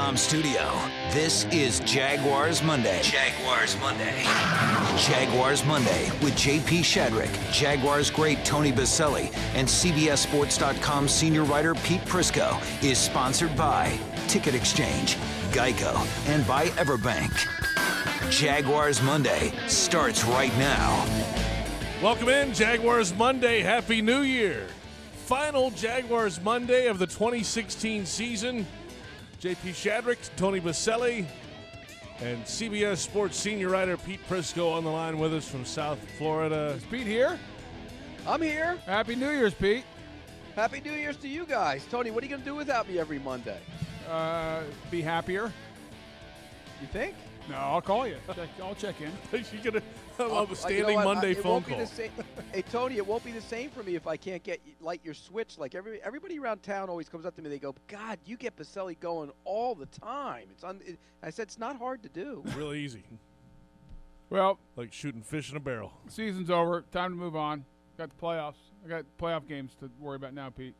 Jaguars.com studio. This is Jaguars Monday. Jaguars Monday. Jaguars Monday with JP Shadrick, Jaguars great Tony Baselli, and CBSSports.com senior writer Pete Prisco is sponsored by Ticket Exchange, Geico, and by Everbank. Jaguars Monday starts right now. Welcome in, Jaguars Monday. Happy New Year. Final Jaguars Monday of the 2016 season. JP Shadrick, Tony Baselli, and CBS Sports senior writer Pete Prisco on the line with us from South Florida. Is Pete here? I'm here. Happy New Year's, Pete. Happy New Year's to you guys. Tony, what are you going to do without me every Monday? Be happier. You think? No, I'll call you. I'll check in. You're going to have a standing you know Monday it phone won't call. Be the same. Hey, Tony, it won't be the same for me if I can't light your switch. Like everybody around town always comes up to me. They go, God, you get Baselli going all the time. I said, it's not hard to do. Really easy. Well, Like shooting fish in a barrel. season's over. Time to move on. Got the playoffs. I got playoff games to worry about now, Pete.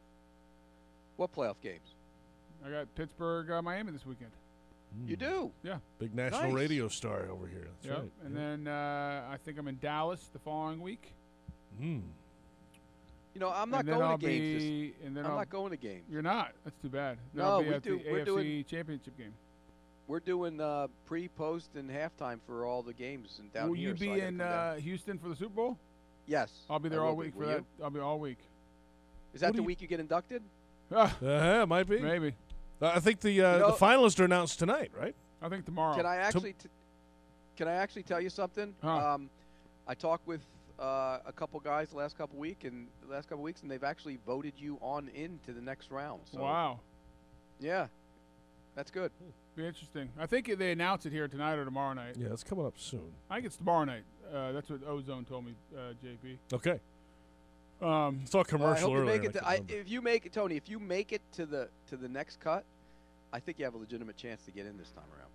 What playoff games? I got Pittsburgh, Miami this weekend. You do? Yeah. Big national Nice. radio star over here. That's Yep. right. And then I think I'm in Dallas the following week. You know, I'm not and then going I'll to games. be, and then I'm I'll, not going to games. You're not. That's too bad. Then No, I'll be we at do- the we're AFC doing- Championship game. We're doing pre, post, and halftime for all the games and down Will here. you so I be gotta in come down. Houston for the Super Bowl? Yes. I'll be I there will all be. week for Will that. you? I'll be all week. Is that What the do you- week you get inducted? It might be. Maybe. I think the know- finalists are announced tonight, right? I think tomorrow. Can I actually tell you something? Huh. I talked with a couple guys the last couple weeks, and they've actually voted you on into the next round. So, Wow. Yeah, that's good. Be interesting. I think they announce it here tonight or tomorrow night. Yeah, it's coming up soon. I think it's tomorrow night. That's what Ozone told me, JP. Okay. Saw a Well, I commercial hope you earlier. make it. I can't remember. If you make it, Tony, if you make it to the next cut, I think you have a legitimate chance to get in this time around.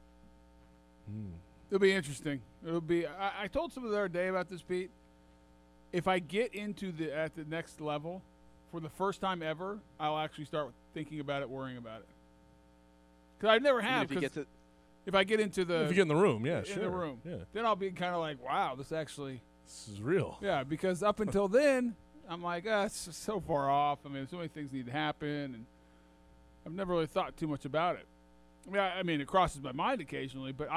It'll be interesting. It'll be. I told someone the other day about this, Pete. If I get into at the next level, for the first time ever, I'll actually start thinking about it, worrying about it. Because I never Even have. if you 'cause get to, if I get into the If you get in the room, yeah, in sure. the room, Yeah, then I'll be kind of like, wow, this actually. this is real. Yeah, because up until then, I'm like, it's just so far off. I mean, so many things need to happen, and I've never really thought too much about it. I mean, it crosses my mind occasionally, but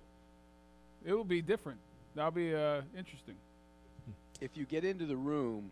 it will be different. That'll be interesting. if you get into the room,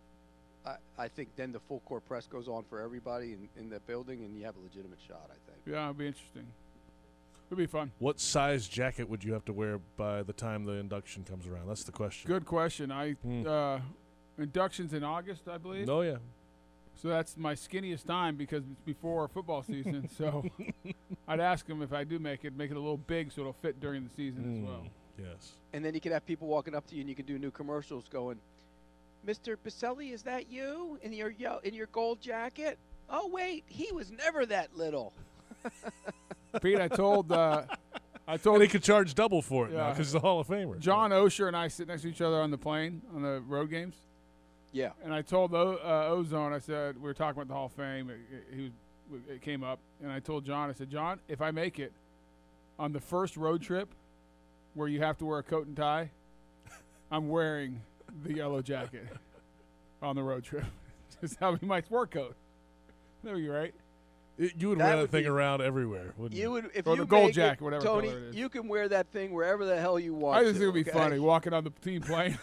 I think then the full court press goes on for everybody in the building, and you have a legitimate shot. I think. Yeah, it'll be interesting. It'll be fun. What size jacket would you have to wear by the time the induction comes around? That's the question. Good question. Induction's in August, I believe. Oh, yeah. So that's my skinniest time because it's before football season. So I'd ask them if I do make it a little big so it'll fit during the season as well. Yes. And then you could have people walking up to you, and you can do new commercials going, "Mr. Baselli, is that you in your gold jacket? Oh wait, he was never that little." Pete, I told And he could charge double for it now Yeah. because he's a Hall of Famer. John Osher and I sit next to each other on the plane on the road games. Yeah. And I told Ozone, I said, we were talking about the Hall of Fame. It came up. And I told John, I said, John, if I make it on the first road trip where you have to wear a coat and tie, I'm wearing the yellow jacket on the road trip. Just have me my sport coat. That'd be right. You would That wear that would thing be- around everywhere, wouldn't You would if Or you the gold make jacket, it, whatever Tony. color it is. You can wear that thing wherever the hell you want. I just think it would be okay? funny walking on the team plane.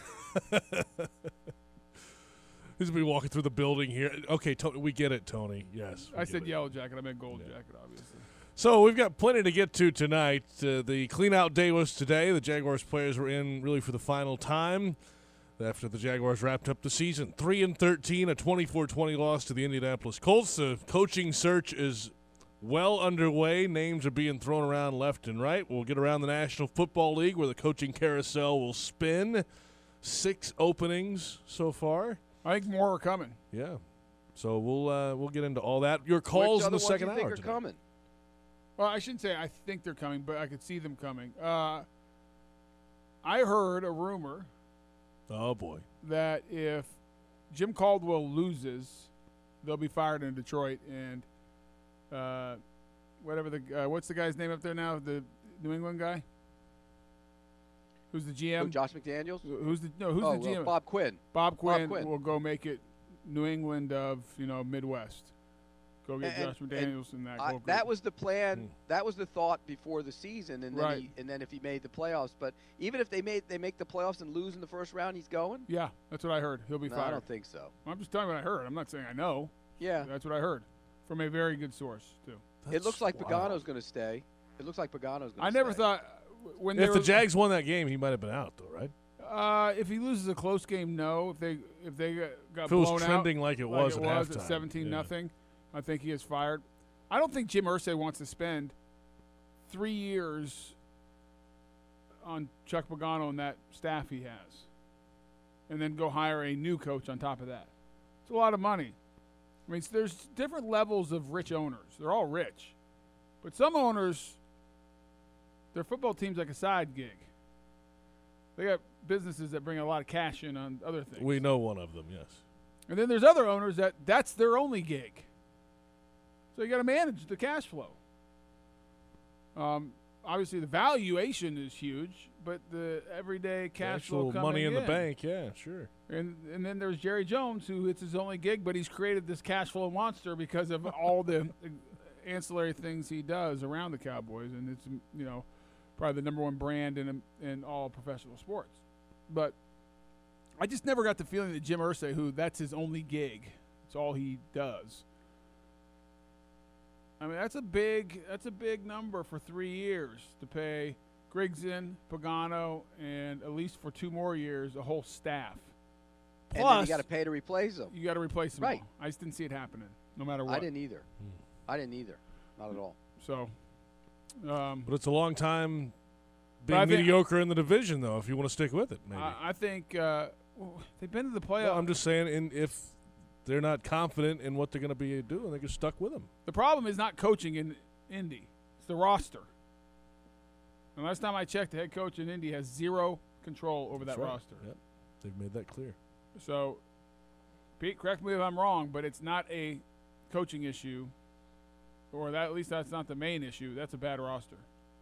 He's going to be walking through the building here. Okay, we get it, Tony. Yes. we I get said it. yellow jacket. I meant gold jacket, obviously. So we've got plenty to get to tonight. The clean-out day was today. The Jaguars players were in really for the final time after the Jaguars wrapped up the season. 3-13, a 24-20 loss to the Indianapolis Colts. The coaching search is well underway. Names are being thrown around left and right. We'll get around the National Football League where the coaching carousel will spin. 6 openings so far. I think more are coming. Yeah. So we'll get into all that. Your calls Which in the other ones second you think hour are today. coming? Well, I shouldn't say I think they're coming, but I could see them coming. I heard a rumor Oh, boy. that if Jim Caldwell loses, they'll be fired in Detroit, and whatever the what's the guy's name up there now? The New England guy. Who's the GM? Who, Josh McDaniels? Who's the the GM? Bob Quinn. Bob Quinn will go make it New England of Midwest. Go get Josh McDaniels and that. That was the plan. That was the thought before the season, and then Right. and then if he made the playoffs. But even if they make the playoffs and lose in the first round, he's going. Yeah, that's what I heard. He'll be No, fired. I don't think so. I'm just telling you what I heard. I'm not saying I know. Yeah, That's what I heard from a very good source too. it looks like Wow. Pagano's going to stay. It looks like Pagano's going to stay. I never thought when If they the Jags won that game, he might have been out, though, right? if he loses a close game, no. If they got If it was blown trending out, like it was at at halftime, 17-0, I think he is fired. I don't think Jim Irsay wants to spend 3 years on Chuck Pagano and that staff he has, and then go hire a new coach on top of that. It's a lot of money. I mean, there's different levels of rich owners. They're all rich, but some owners, their football team's like a side gig. They got businesses that bring a lot of cash in on other things. We know one of them, yes. And then there's other owners that's their only gig. So you got to manage the cash flow. Obviously, the valuation is huge, but the everyday cash flow Actual coming money in the bank, yeah, sure. And then there's Jerry Jones, who it's his only gig, but he's created this cash flow monster because of all the ancillary things he does around the Cowboys, and it's probably the number one brand in all professional sports. But I just never got the feeling that Jim Irsay, that's his only gig, it's all he does. I mean, that's a big number for 3 years to pay Grigson, Pagano, and at least for 2 more years, a whole staff. Plus, And then you got to pay to replace them. you got to replace them Right. all. I just didn't see it happening, no matter what. I didn't either. Not at all. So, But it's a long time But I being think- mediocre in the division, though, if you want to stick with it, maybe. I think they've been to the playoffs. Well, I'm just saying, if they're not confident in what they're going to be doing, they get stuck with them. The problem is not coaching in Indy. It's the roster. And last time I checked, the head coach in Indy has zero control over that That's right. roster. Yep. They've made that clear. So, Pete, correct me if I'm wrong, but it's not a coaching issue, or at least that's not the main issue. That's a bad roster.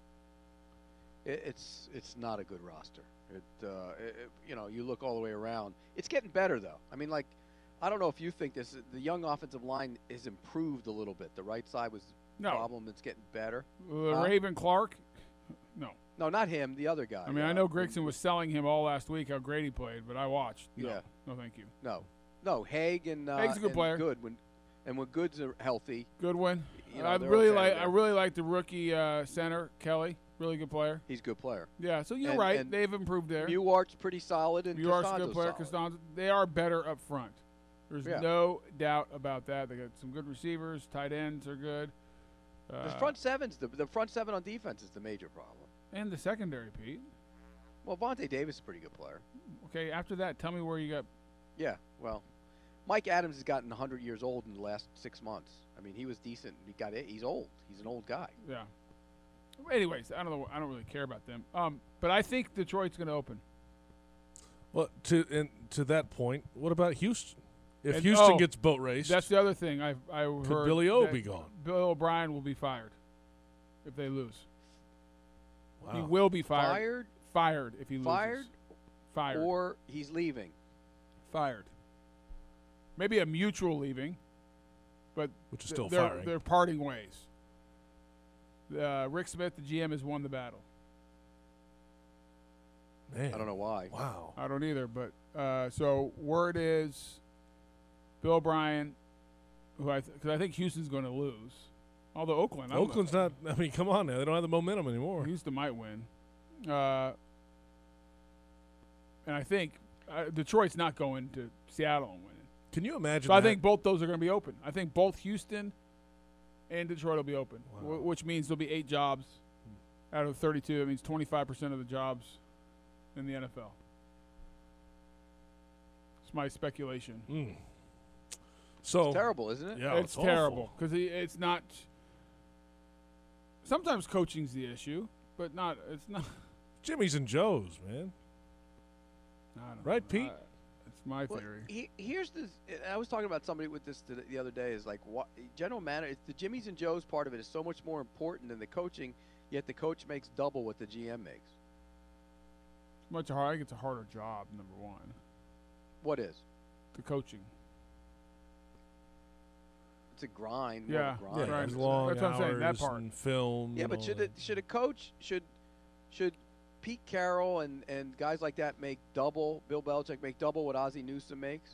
It's not a good roster. You look all the way around. It's getting better though. I mean, like, I don't know if you think this. The young offensive line has improved a little bit. The right side was the No. problem. It's getting better. Raven Clark? No. No, not him. The other guy. I mean, I know Grigson was selling him all last week how great he played, but I watched. No. Yeah. No, thank you. No, Haig and Haig's a good and player. Good when Goods are healthy. Goodwin. You know, I they're really okay. I really like the rookie center Kelly. Really good player. He's a good player. Yeah, so you're And- right. and They've improved there. Muart's pretty solid, and Muart's a good Costanzo's player. solid. Costanzo. They are better up front. There's Yeah. no doubt about that. They got some good receivers. Tight ends are good. The front seven's the front seven on defense is the major problem. And the secondary, Pete. Well, Vontae Davis is a pretty good player. Okay, after that, tell me where you got. Yeah, well, Mike Adams has gotten 100 years old in the last 6 months. I mean, he was decent. He's old. He's an old guy. Yeah. Anyways, I don't know. I don't really care about them. But I think Detroit's going to open. Well, to that point, what about Houston? If And- Houston oh, gets boat raced, That's the other thing I heard. could Billy O that be gone? Bill O'Brien will be fired if they lose. Wow. He will be fired. Fired if he loses. Fired, Fired. or he's leaving. Fired. Maybe a mutual leaving, but Which is still they're, firing. They're parting ways. Rick Smith, the GM, has won the battle. Man. I don't know why. Wow. I don't either, but so word is Bill O'Brien, because I think Houston's going to lose. Although Oakland's not. I mean, come on now. They don't have the momentum anymore. Houston might win. And I think Detroit's not going to Seattle and winning. Can you imagine? So I that? think both those are going to be open. I think both Houston and Detroit will be open, Wow. which means there'll be 8 jobs out of 32. It means 25% of the jobs in the NFL. It's my speculation. Mm. So It's terrible, isn't it? Yeah, it's awful. terrible because it's not. Sometimes coaching's the issue, but not. It's not. Jimmy's and Joe's, man. I don't Right, know. Pete? my theory. Here's this. I was talking about somebody with this the other day. Is like what general manager. The Jimmys and Joes part of it is so much more important than the coaching. Yet the coach makes double what the GM makes. Much harder. I think it's a harder job. Number one. What is? The coaching. It's a grind. Yeah, more of a grind. right. It's long That's what I'm saying, that hours part. and film. Yeah, and but all should that. a coach should Pete Carroll and guys like that make double? Bill Belichick make double what Ozzie Newsome makes?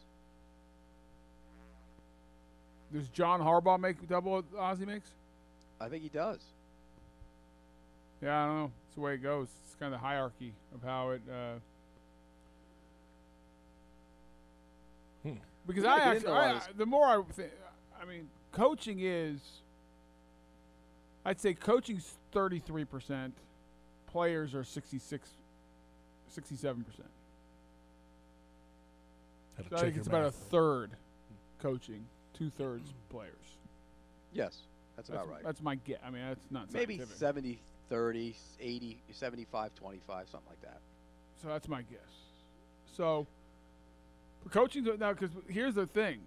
Does John Harbaugh make double what Ozzie makes? I think he does. Yeah, I don't know. It's the way it goes. It's kind of the hierarchy of how it. Because We gotta get into a lot of this. the more I think, I mean, coaching is. I'd say coaching's 33%. Players are 67%. Had to So I check think your it's about a math. third coaching, 2/3 players. Yes, that's about right. That's my guess. I mean, that's not Maybe scientific. 70, 30, 80, 75, 25, something like that. So that's my guess. So for coaching now, because here's the thing: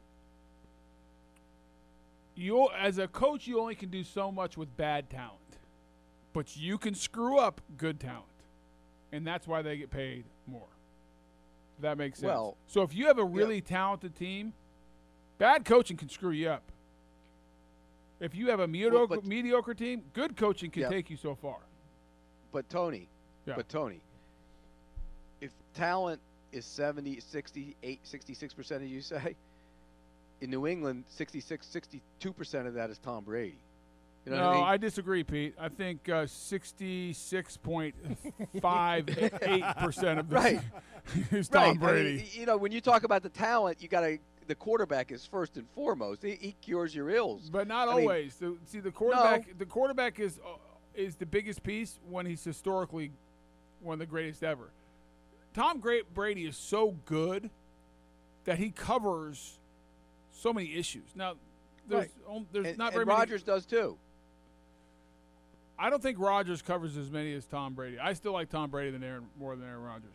you as a coach, you only can do so much with bad talent, but you can screw up good talent, and that's why they get paid more. If that makes sense. Well, so if you have a really talented team, bad coaching can screw you up. If you have a mediocre team, good coaching can take you so far. But Tony, if talent is 70, 68, 66%, as you say, in New England, 62% of that is Tom Brady. You know No, what I mean? I disagree, Pete. I think 66.58% of this is Tom Brady. I mean, you know, when you talk about the talent, the quarterback is first and foremost. He cures your ills. But not I mean, always. The quarterback is the biggest piece when he's historically one of the greatest ever. Tom Brady is so good that he covers so many issues. Now, there's not very many. Rodgers does too. I don't think Rodgers covers as many as Tom Brady. I still like Tom Brady more than Aaron Rodgers.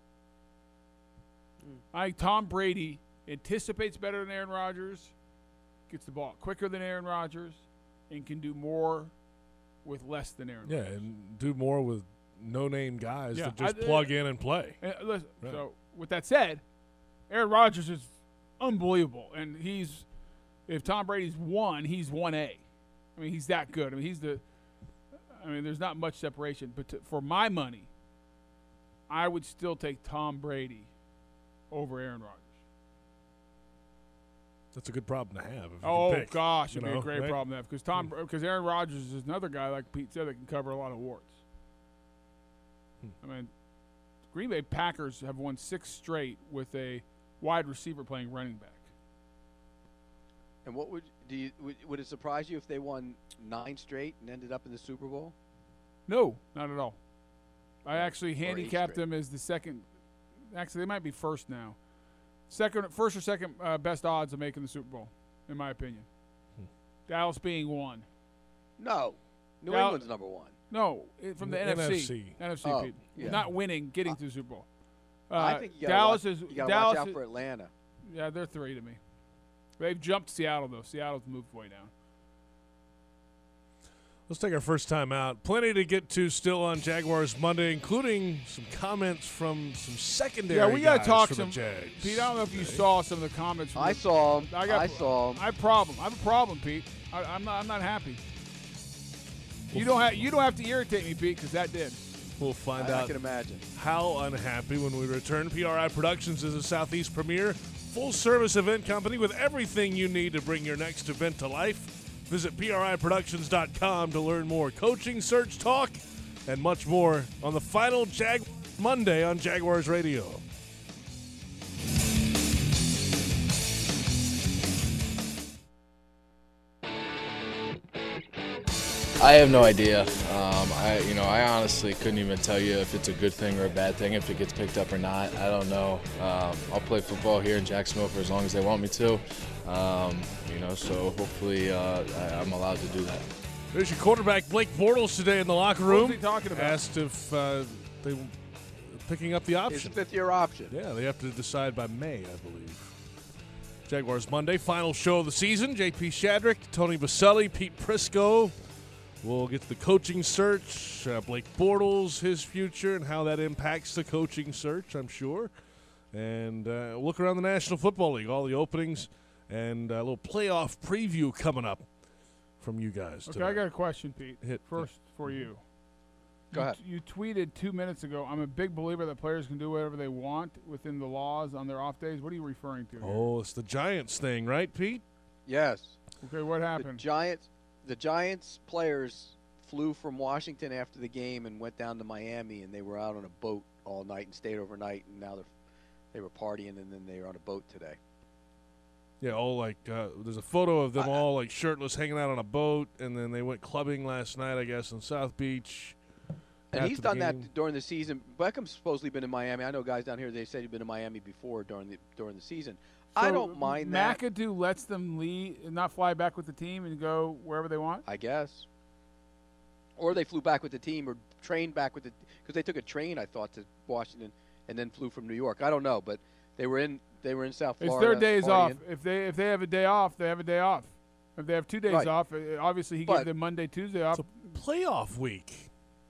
I think Tom Brady anticipates better than Aaron Rodgers, gets the ball quicker than Aaron Rodgers, and can do more with less than Aaron Rodgers. Yeah, and do more with no-name guys Yeah, that just plug in and play. And listen, Right. So with that said, Aaron Rodgers is unbelievable, and if Tom Brady's 1, he's 1A. I mean, he's that good. I mean, there's not much separation. But for my money, I would still take Tom Brady over Aaron Rodgers. That's a good problem to have. If you Oh can pick, gosh, you it'd be know, a great right? problem to have because Aaron Rodgers is another guy like Pete said that can cover a lot of warts. I mean, Green Bay Packers have won 6 straight with a wide receiver playing running back. And what would it surprise you if they won 9 straight and ended up in the Super Bowl? No, not at all. I actually Or 8 handicapped straight. them as the second. Actually, they might be first now. First or second best odds of making the Super Bowl, in my opinion. Dallas being 1. No, New Now- England's number 1. No, from the NFC. NFC. NFC, Oh, Pete. yeah. Not winning, getting to the Super Bowl. I think you Dallas gotta is. you got to Dallas watch out is- for Atlanta. Yeah, they're 3 to me. They've jumped Seattle though. Seattle's moved way down. Let's take our first time out. Plenty to get to still on Jaguars Monday, including some comments from some secondary Yeah, we gotta guys talk for some. the Jags. Pete, I don't know if you saw some of the comments. From I saw him. I saw him. I have a problem, Pete. I'm not happy. You don't have to irritate me, Pete, because that did. We'll find I out can imagine. how unhappy when we return. PRI Productions is a Southeast premier full-service event company with everything you need to bring your next event to life. Visit PRIProductions.com to learn more. Coaching, search, talk, and much more on the final Monday on Jaguars Radio. I have no idea. I honestly couldn't even tell you if it's a good thing or a bad thing, if it gets picked up or not. I don't know. I'll play football here in Jacksonville for as long as they want me to. So hopefully I'm allowed to do that. There's your quarterback, Blake Bortles, today in the locker room. What was he talking about? Asked if picking up the His option. fifth-year option. Yeah, they have to decide by May, I believe. Jaguars Monday, final show of the season. J.P. Shadrick, Tony Baselli, Pete Prisco. We'll get to the coaching search, Blake Bortles, his future, and how that impacts the coaching search, I'm sure. And look around the National Football League, all the openings, and a little playoff preview coming up from you guys. Okay, today. I got a question, Pete. Hit First for you. Go ahead. You tweeted 2 minutes ago, I'm a big believer that players can do whatever they want within the laws on their off days. What are you referring to here? Oh, it's the Giants thing, right, Pete? Yes. Okay, what The happened? Giants players flew from Washington after the game and went down to Miami, and they were out on a boat all night and stayed overnight, and now they were partying, and then they were on a boat today. Yeah, all like there's a photo of them all like shirtless, hanging out on a boat, and then they went clubbing last night, I guess, in South Beach. And he's after the done game. that during the season. Beckham's supposedly been in Miami. I know guys down here, they said he'd been in Miami before during the season. I So don't mind that, McAdoo lets them leave, not fly back with the team and go wherever they want? I guess. Or they flew back with the team or trained back with because they took a train, I thought, to Washington and then flew from New York. I don't know, but they were in South Florida. It's their days off. partying. If they have a day off, they have a day off. If they have 2 days Right. off, obviously he But- gave them Monday, Tuesday off. It's a playoff week.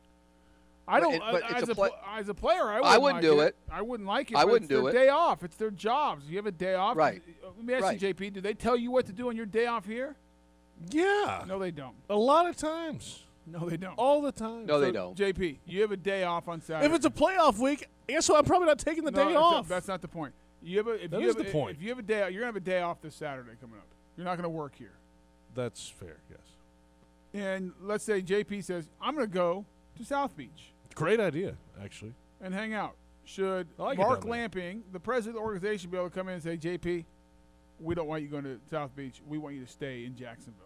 I don't. but it's as a player, I wouldn't do it. I wouldn't like it. I but wouldn't it's do their it. Day off. It's their jobs. You have a day off. Right. Let me ask Right. you, JP. Do they tell you what to do on your day off here? Yeah, No, they don't. a lot of times, No, they don't. all the time. No, they So, don't. JP, you have a day off on Saturday. If it's a playoff week, guess what? I'm probably not taking the No, day that's off. That's not the point. You have a, if That you is have the a- point. If you have a day, you're gonna have a day off this Saturday coming up. You're not gonna work here. That's fair. Yes, And let's say JP says, "I'm gonna go to South Beach great idea, actually. and hang out." Should I like it Mark down there. Lamping, the president of the organization, be able to come in and say, "JP, we don't want you going to South Beach. We want you to stay in Jacksonville."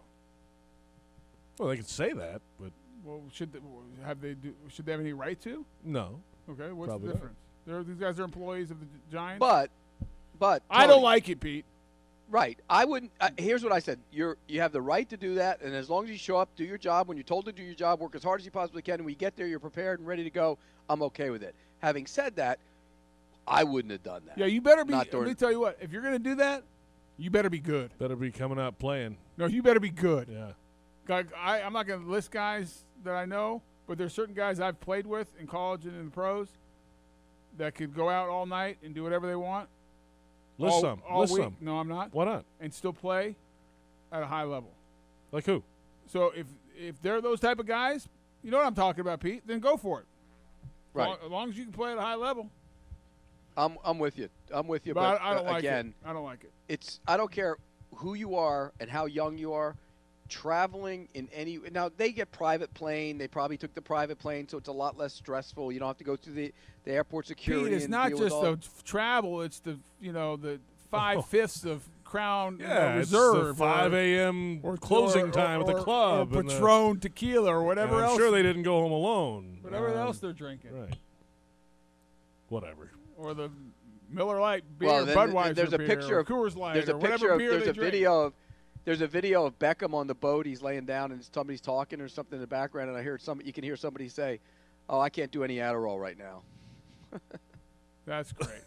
Well, they can say that, but Well, should they have any right to? no. Okay, what's Probably the not. difference? These guys are employees of the Giants. But I don't Tony, like it, Pete. Right. I wouldn't. Here's what I said. You have the right to do that, and as long as you show up, do your job. When you're told to do your job, work as hard as you possibly can. And when you get there, you're prepared and ready to go. I'm okay with it. Having said that, I wouldn't have done that. Yeah, you better be. Not Let during- me tell you what. If you're going to do that, you better be good. Better be coming out playing. No, you better be good. Yeah. I'm not going to list guys that I know, but there's certain guys I've played with in college and in the pros that could go out all night and do whatever they want. List all, some. all List week. some. No, I'm not. Why not? And still play at a high level. Like who? So if they're those type of guys, you know what I'm talking about, Pete, then go for it. Right. As long as you can play at a high level. I'm with you. I'm with you. But But, I don't like again, it. I don't like it. I don't care who you are and how young you are. Traveling in any now they get private plane. They probably took the private plane, so it's a lot less stressful. You don't have to go through the airport security. Pete, it's and not deal with just all- the travel. It's the 5/5 of Crown Yeah, Reserve it's the 5 a.m. closing time at the club. or and the- Patron tequila or whatever I'm else. sure they didn't go home alone. Whatever else they're drinking, Right. Whatever. or the Miller Lite beer, Well, then Budweiser there's a beer, picture or of- Coors Light, There's a or whatever picture of beer there's they a drink. there's a video of Beckham on the boat. He's laying down and somebody's talking or something in the background, and you can hear somebody say, "Oh, I can't do any Adderall right now," That's great.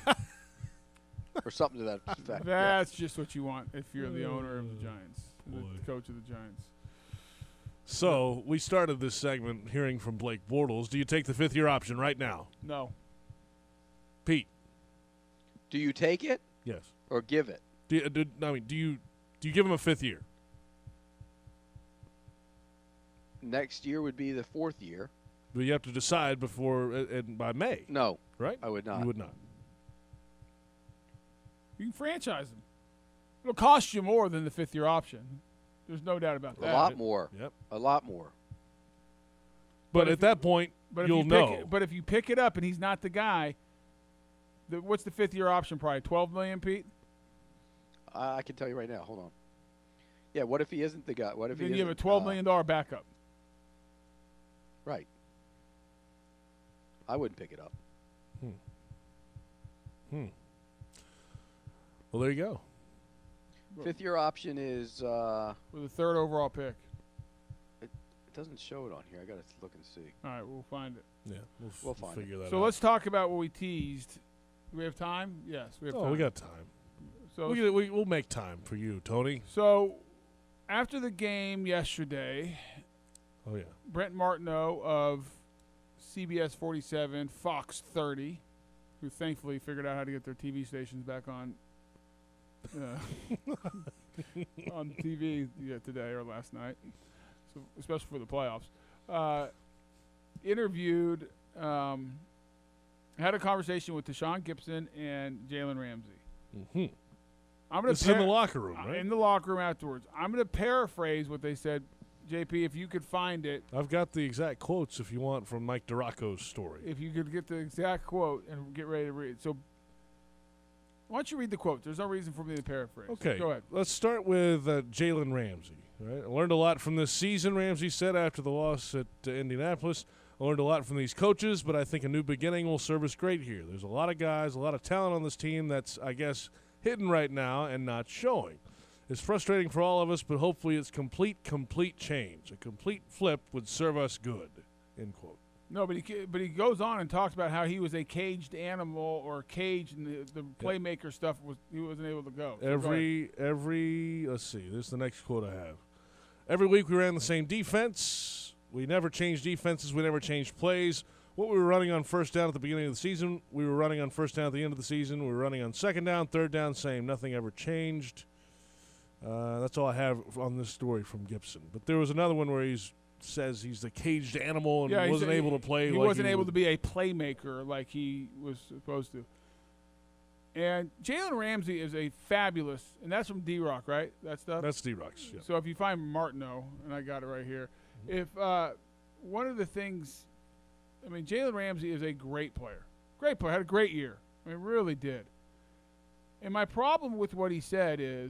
or something to that effect. That's just what you want if you're the owner of the Giants, the coach of the Giants. So we started this segment hearing from Blake Bortles. Do you take the fifth-year option right now? No. Pete? Do you take it Yes. or give it? Do you give him a fifth year? Next year would be the fourth year. But you have to decide by May, No, right? I would not. You would not. You can franchise them. It'll cost you more than the fifth-year option. There's no doubt about A that. lot more. Yep. A lot more. But if at that point, But you'll if you know. But if you pick it up and he's not the guy, what's the fifth-year option? Probably $12 million, Pete. I can tell you right now. Hold on. Yeah. What if he isn't the guy? What if Then he you have a isn't, $12 million backup. Right. I wouldn't pick it up. Well, there you go. Fifth year option is With a third overall pick. doesn't show it on here. I got to look and see. All right, we'll find it. Yeah, We'll find figure that out. So let's talk about what we teased. Do we have time? Yes, we have time. Oh, we got time. So We'll make time for you, Tony. So, after the game yesterday, Oh, yeah. Brent Martineau of CBS 47, Fox 30, who thankfully figured out how to get their TV stations back on on TV today or last night, so especially for the playoffs, interviewed, had a conversation with Tashawn Gibson and Jalen Ramsey. Mm-hmm. I'm going This is in the locker room, right? In the locker room afterwards. I'm going to paraphrase what they said. JP, if you could find it. I've got the exact quotes if you want from Mike DiRocco's story. If you could get the exact quote and get ready to read. So why don't you read the quote? There's no reason for me to paraphrase. Okay. Go ahead. Let's start with Jalen Ramsey. Right? I learned a lot from this season, Ramsey said after the loss at Indianapolis. I learned a lot from these coaches, but I think a new beginning will serve us great here. There's a lot of guys, a lot of talent on this team that's, I guess, hidden right now and not showing. It's frustrating for all of us, but hopefully it's complete change. A complete flip would serve us good, end quote. No, but he goes on and talks about how he was a caged animal or caged, and the playmaker stuff he wasn't able to go. So let's see, this is the next quote I have. Every week we ran the same defense. We never changed defenses. We never changed plays. What we were running on first down at the beginning of the season, we were running on first down at the end of the season. We were running on second down, third down, same. Nothing ever changed. That's all I have on this story from Gibson. But there was another one where he says he's the caged animal and wasn't able to play. He wasn't able to be a playmaker like he was supposed to. And Jalen Ramsey is a fabulous, and that's from D-Rock, right? That stuff? That's D-Rock's, yeah. So if you find Martineau, and I got it right here, if one of the things, I mean, Jalen Ramsey is a great player. Great player. Had a great year. I mean, really did. And my problem with what he said is,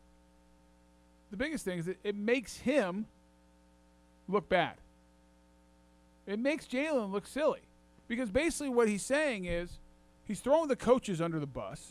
the biggest thing is that it makes him look bad. It makes Jalen look silly. Because basically what he's saying is he's throwing the coaches under the bus,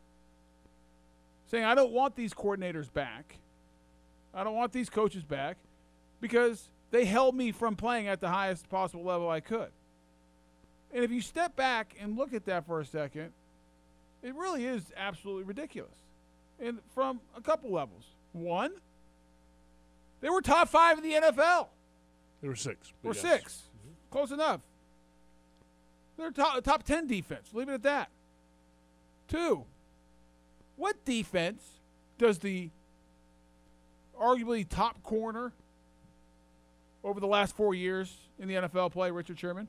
saying, I don't want these coordinators back. I don't want these coaches back because they held me from playing at the highest possible level I could. And if you step back and look at that for a second, it really is absolutely ridiculous. And from a couple levels. One, they were top 5 in the NFL. They were 6. Or 6. Mm-hmm. Close enough. They're top 10 defense. Leave it at that. 2, what defense does the arguably top corner over the last 4 years in the NFL play, Richard Sherman?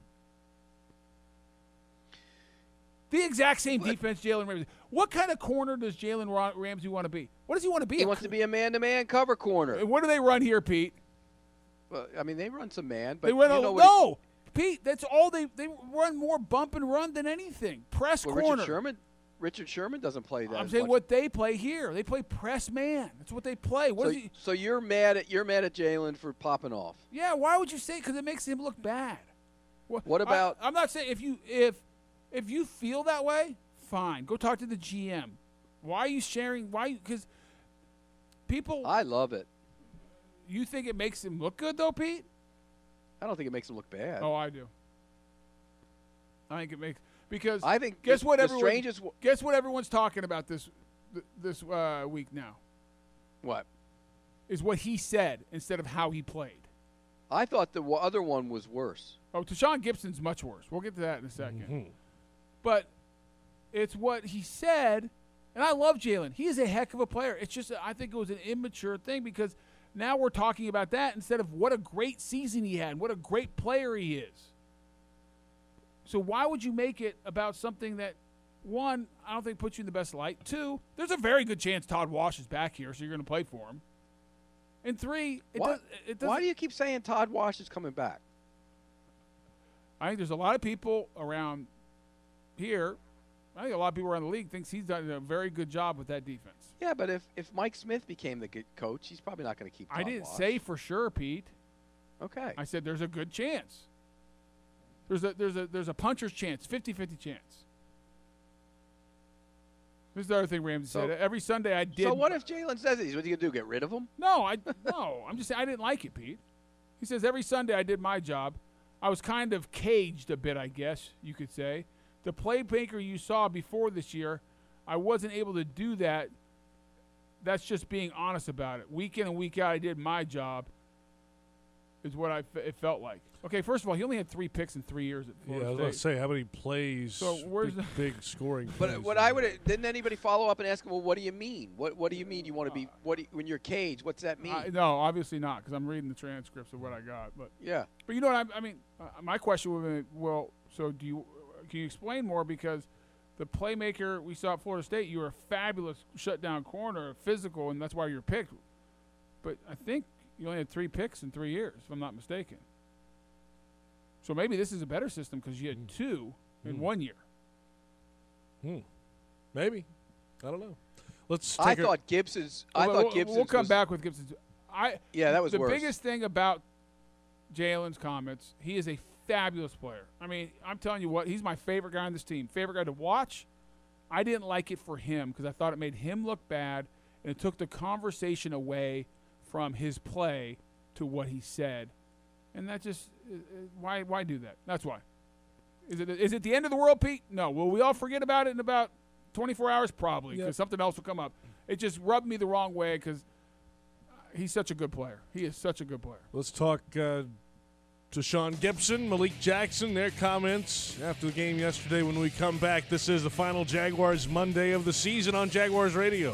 The exact same defense Jalen Ramsey. What kind of corner does Jalen Ramsey want to be? What does he want to be? He wants to be a man-to-man cover corner. What do they run here, Pete? Well, I mean, they run some man, but they run Pete, that's all they run more bump and run than anything. Press corner. Richard Sherman doesn't play that. I'm saying what they play here. They play press man. That's what they play. So you're mad at Jalen for popping off? Yeah. Why would you say? Because it makes him look bad. What about? I'm not saying if you feel that way, fine. Go talk to the GM. Why are you sharing? Because people. I love it. You think it makes him look good though, Pete? I don't think it makes him look bad. Oh, I do. I think it makes because I think guess what everyone's talking about this week now. What? Is what he said instead of how he played. I thought the other one was worse. Oh, Tashawn Gibson's much worse. We'll get to that in a second. Mm-hmm. But it's what he said, and I love Jalen. He is a heck of a player. It's just I think it was an immature thing because now we're talking about that instead of what a great season he had, what a great player he is. So why would you make it about something that, one, I don't think puts you in the best light. 2, there's a very good chance Todd Wash is back here, so you're going to play for him. And 3, why do you keep saying Todd Wash is coming back? I think there's a lot of people around here. I think a lot of people around the league thinks he's done a very good job with that defense. Yeah, but if Mike Smith became the good coach, he's probably not going to keep Todd I didn't Wash. say for sure, Pete. Okay. I said there's a good chance. There's a puncher's chance, 50-50 chance. This is the other thing Ramsey said. Every Sunday I did. So what if Jalen says it? What are you going to do, get rid of him? No, I'm just saying I didn't like it, Pete. He says, every Sunday I did my job. I was kind of caged a bit, I guess you could say. The playmaker you saw before this year, I wasn't able to do that. That's just being honest about it. Week in and week out, I did my job is what it felt like. Okay, first of all, he only had 3 picks in 3 years at Florida I was State. going to say, how many plays, So where's big scoring plays? But what I would didn't anybody follow up and ask him, well, what do you mean? What do you mean you want to be when you're caged? What's that mean? No, obviously not, because I'm reading the transcripts of what I got. But yeah. But you know what I mean? My question would be, well, so can you explain more? Because the playmaker we saw at Florida State, you were a fabulous shutdown corner, physical, and that's why you're picked. But I think you only had 3 picks in 3 years, if I'm not mistaken. So maybe this is a better system because you had 2 in 1 year. Maybe. I don't know. I thought Gibson's. We'll come back with Gibson's. That was the worse. biggest thing about Jalen's comments. He is a fabulous player. I mean, I'm telling you what, he's my favorite guy on this team. Favorite guy to watch. I didn't like it for him because I thought it made him look bad, and it took the conversation away from his play to what he said. And that just why do that? That's why. Is it the end of the world, Pete? No. Will we all forget about it in about 24 hours? Probably, because something else will come up. It just rubbed me the wrong way because he's such a good player. He is such a good player. Let's talk to Sean Gibson, Malik Jackson, their comments after the game yesterday when we come back. This is the final Jaguars Monday of the season on Jaguars Radio.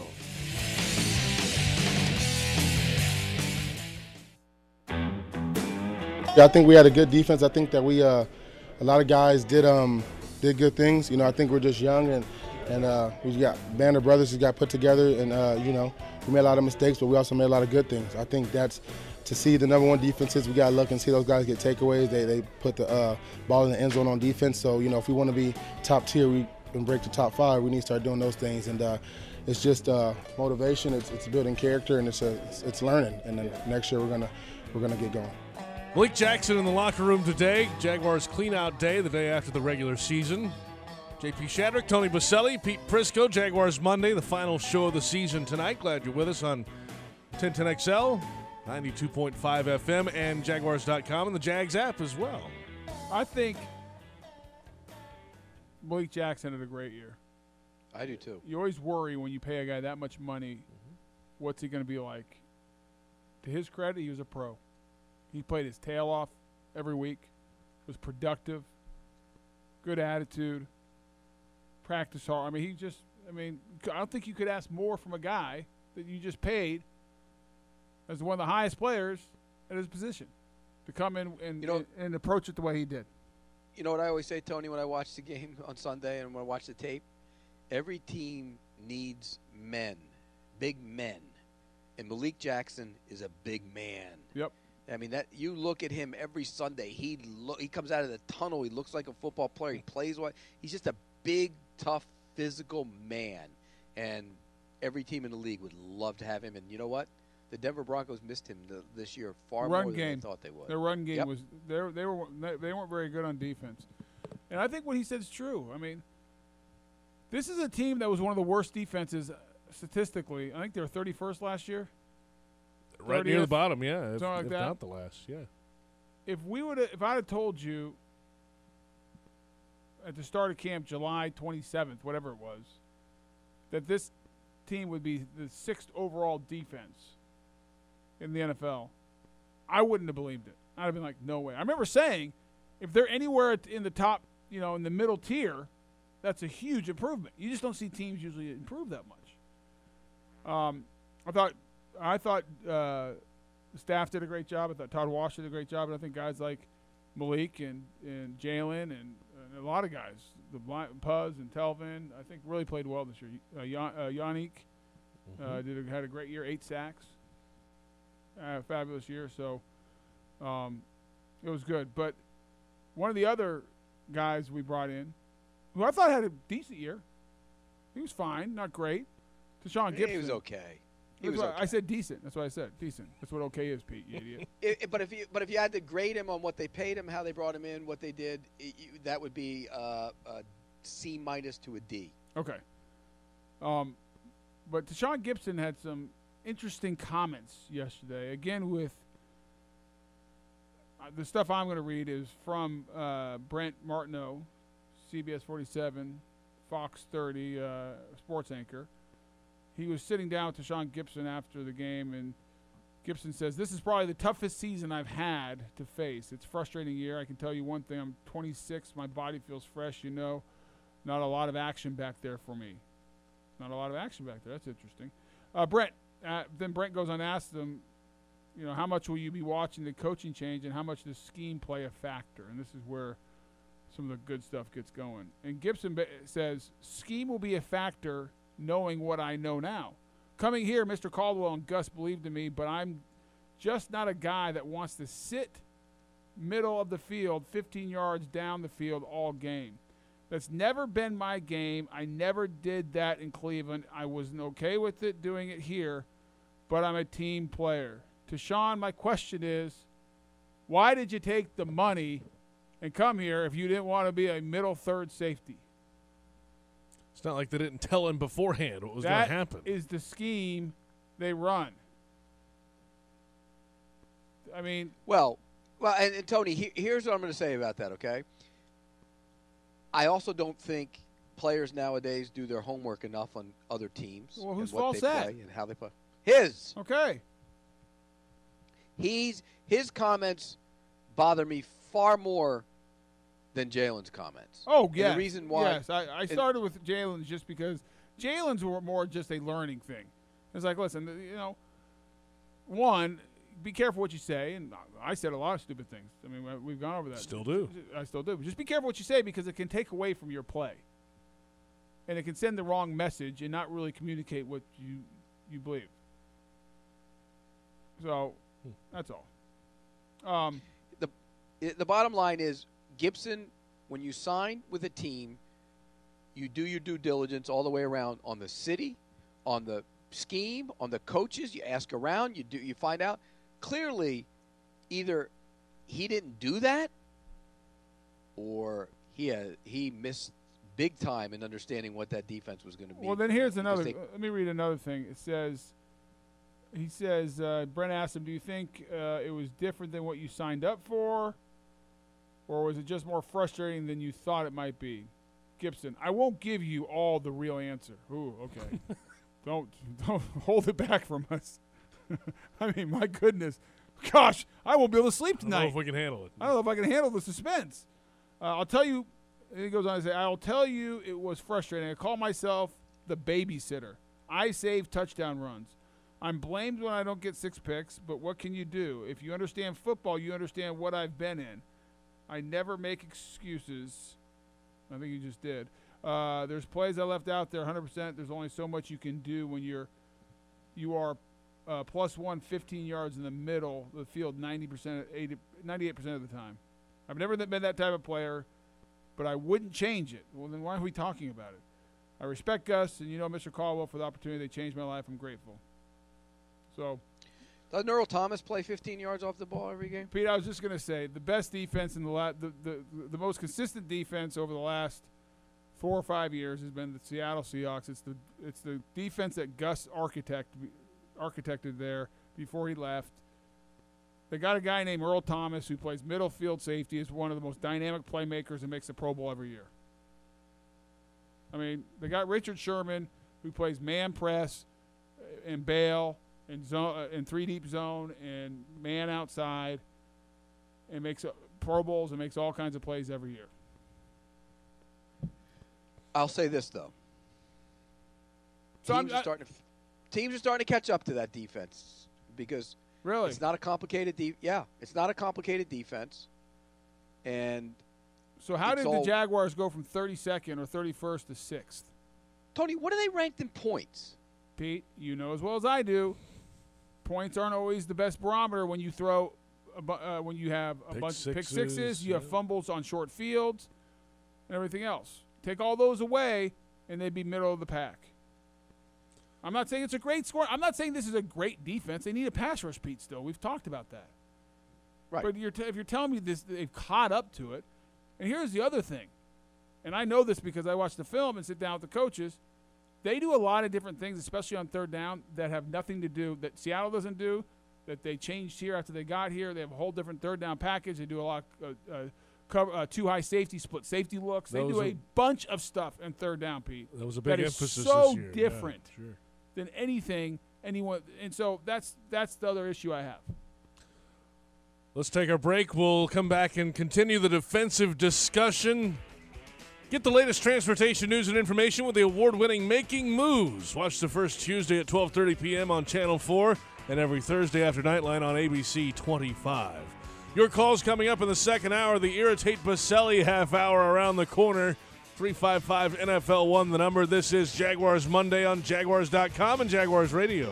Yeah, I think we had a good defense. I think that we a lot of guys did good things. You know, I think we're just young and we got band of brothers who got put together, and we made a lot of mistakes, but we also made a lot of good things. I think that's to see the number one defenses. We got to look and see those guys get takeaways. They put the ball in the end zone on defense. So if we want to be top tier and break the top 5, we need to start doing those things. And it's just motivation. It's building character, and it's learning. And then next year we're gonna get going. Malik Jackson in the locker room today. Jaguars clean-out day, the day after the regular season. JP Shadrick, Tony Baselli, Pete Prisco, Jaguars Monday, the final show of the season tonight. Glad you're with us on 1010XL, 92.5 FM, and Jaguars.com, and the Jags app as well. I think Malik Jackson had a great year. I do too. You always worry when you pay a guy that much money, what's he going to be like? To his credit, he was a pro. He played his tail off every week, was productive, good attitude, practice hard. I don't think you could ask more from a guy that you just paid as one of the highest players at his position to come in and approach it the way he did. You know what I always say, Tony, when I watch the game on Sunday and when I watch the tape? Every team needs men, big men. And Malik Jackson is a big man. Yep. I mean, that you look at him every Sunday. He comes out of the tunnel. He looks like a football player. He plays well. He's just a big, tough, physical man. And every team in the league would love to have him. And you know what? The Denver Broncos missed him this year far more than they thought they would. Their run game was they weren't very good on defense. And I think what he said is true. I mean, this is a team that was one of the worst defenses statistically. I think they were 31st last year. Right near the bottom, yeah. Something like that. Not the last, yeah. If I had told you at the start of camp, July 27th, whatever it was, that this team would be the 6th overall defense in the NFL, I wouldn't have believed it. I'd have been like, no way. I remember saying, if they're anywhere in the top, in the middle tier, that's a huge improvement. You just don't see teams usually improve that much. I thought the staff did a great job. I thought Todd Walsh did a great job. And I think guys like Malik and Jalen and a lot of guys, the Puz and Telvin, I think really played well this year. Yannick had a great year, 8 sacks. Fabulous year. So it was good. But one of the other guys we brought in, who I thought had a decent year, he was fine, not great, Tashawn Gibson. He was okay. I said decent. That's what I said. Decent. That's what okay is, Pete. You idiot. But if you had to grade him on what they paid him, how they brought him in, what they did, that would be a C- to a D. Okay. But Tashawn Gibson had some interesting comments yesterday. Again, with the stuff I'm going to read is from Brent Martineau, CBS 47, Fox 30 sports anchor. He was sitting down with Tashawn Gibson after the game, and Gibson says, "This is probably the toughest season I've had to face. It's a frustrating year. I can tell you one thing. I'm 26. My body feels fresh. Not a lot of action back there for me. Not a lot of action back there. That's interesting." Then Brent goes on to ask them, how much will you be watching the coaching change and how much does scheme play a factor? And this is where some of the good stuff gets going. And Gibson says, "Scheme will be a factor knowing what I know now. Coming here, Mr. Caldwell and Gus believed in me, but I'm just not a guy that wants to sit middle of the field, 15 yards down the field all game. That's never been my game. I never did that in Cleveland. I wasn't okay with it doing it here, but I'm a team player. Tashawn, my question is, why did you take the money and come here if you didn't want to be a middle third safety?" It's not like they didn't tell him beforehand what was going to happen. That is the scheme they run. I mean, Well, and Tony, here's what I'm going to say about that, okay? I also don't think players nowadays do their homework enough on other teams. Well, whose and what fault's they that? play and how they play. His. okay. His comments bother me far more than Jalen's comments. Oh, And yes. the reason why. Yes, I started with Jalen's just because Jalen's were more just a learning thing. It's like, listen, one, be careful what you say. And I said a lot of stupid things. I mean, we've gone over that. Still do. I still do. Just be careful what you say because it can take away from your play. And it can send the wrong message and not really communicate what you believe. So, that's all. The bottom line is, Gibson, when you sign with a team, you do your due diligence all the way around on the city, on the scheme, on the coaches. You ask around. You find out. Clearly, either he didn't do that, or he missed big time in understanding what that defense was going to be. Well, then here's another. Let me read another thing. It says. He says, Brent asked him, "Do you think it was different than what you signed up for? Or was it just more frustrating than you thought it might be?" Gibson, "I won't give you all the real answer." Ooh, okay. Don't hold it back from us. I mean, my goodness. Gosh, I won't be able to sleep tonight. I don't know if we can handle it. I don't know if I can handle the suspense. I'll tell you, and he goes on to say, "I'll tell you it was frustrating. I call myself the babysitter. I save touchdown runs. I'm blamed when I don't get 6 picks, but what can you do? If you understand football, you understand what I've been in. I never make excuses." I think you just did. "There's plays I left out there 100%. There's only so much you can do when you are +1, 15 yards in the middle of the field 98% of the time. I've never been that type of player, but I wouldn't change it." Well, then why are we talking about it? "I respect Gus and Mr. Caldwell for the opportunity. They changed my life. I'm grateful." So, doesn't Earl Thomas play 15 yards off the ball every game? Pete, I was just going to say the best defense in the most consistent defense over the last 4 or 5 years has been the Seattle Seahawks. It's the defense that Gus architected there before he left. They got a guy named Earl Thomas who plays middle field safety, is one of the most dynamic playmakers and makes the Pro Bowl every year. I mean, they got Richard Sherman who plays man press and bail and zone and 3-deep zone and man outside and makes Pro Bowls and makes all kinds of plays every year. I'll say this, though. Teams are starting to catch up to that defense because really it's not a complicated it's not a complicated defense. And so how did the Jaguars go from 32nd or 31st to 6th? Tony, what are they ranked in points? Pete, you know as well as I do, points aren't always the best barometer when you throw when you have a bunch of pick sixes, you have fumbles on short fields, and everything else. Take all those away, and they'd be middle of the pack. I'm not saying it's a great score. I'm not saying this is a great defense. They need a pass rush, Pete, still. We've talked about that. Right. But if you're telling me this, they've caught up to it. And here's the other thing, and I know this because I watch the film and sit down with the coaches. They do a lot of different things, especially on third down, that have nothing to do, that Seattle doesn't do, that they changed here after they got here. They have a whole different third down package. They do a lot of cover, two high safety, split safety looks. They do a bunch of stuff in third down, Pete. That was a big that emphasis is so this year. different Yeah, sure. than anything anyone. And so that's the other issue I have. Let's take our break. We'll come back and continue the defensive discussion. Get the latest transportation news and information with the award-winning Making Moves. Watch the first Tuesday at 12:30 p.m. on Channel 4 and every Thursday after Nightline on ABC 25. Your calls coming up in the second hour. The Irritate Baselli half hour around the corner. 355 NFL1 the number. This is Jaguars Monday on Jaguars.com and Jaguars Radio.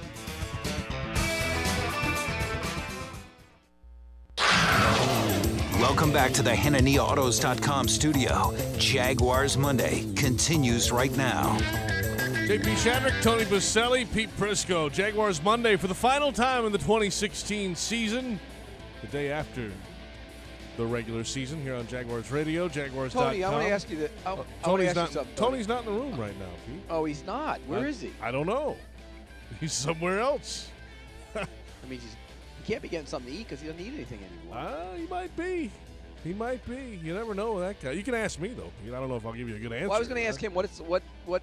Welcome back to the HannaninaAutos.com studio. Jaguars Monday continues right now. JP Shadrick, Tony Baselli, Pete Prisco. Jaguars Monday for the final time in the 2016 season. The day after the regular season here on Jaguars Radio, Jaguars.com. Tony, I want to ask you that. Tony's not in the room right now, Pete. Oh, he's not. Where is he? I don't know. He's somewhere else. I mean, he can't be getting something to eat because he doesn't eat anything anymore. He might be. He might be. You never know with that guy. You can ask me, though. I don't know if I'll give you a good answer. Well, I was going to ask him what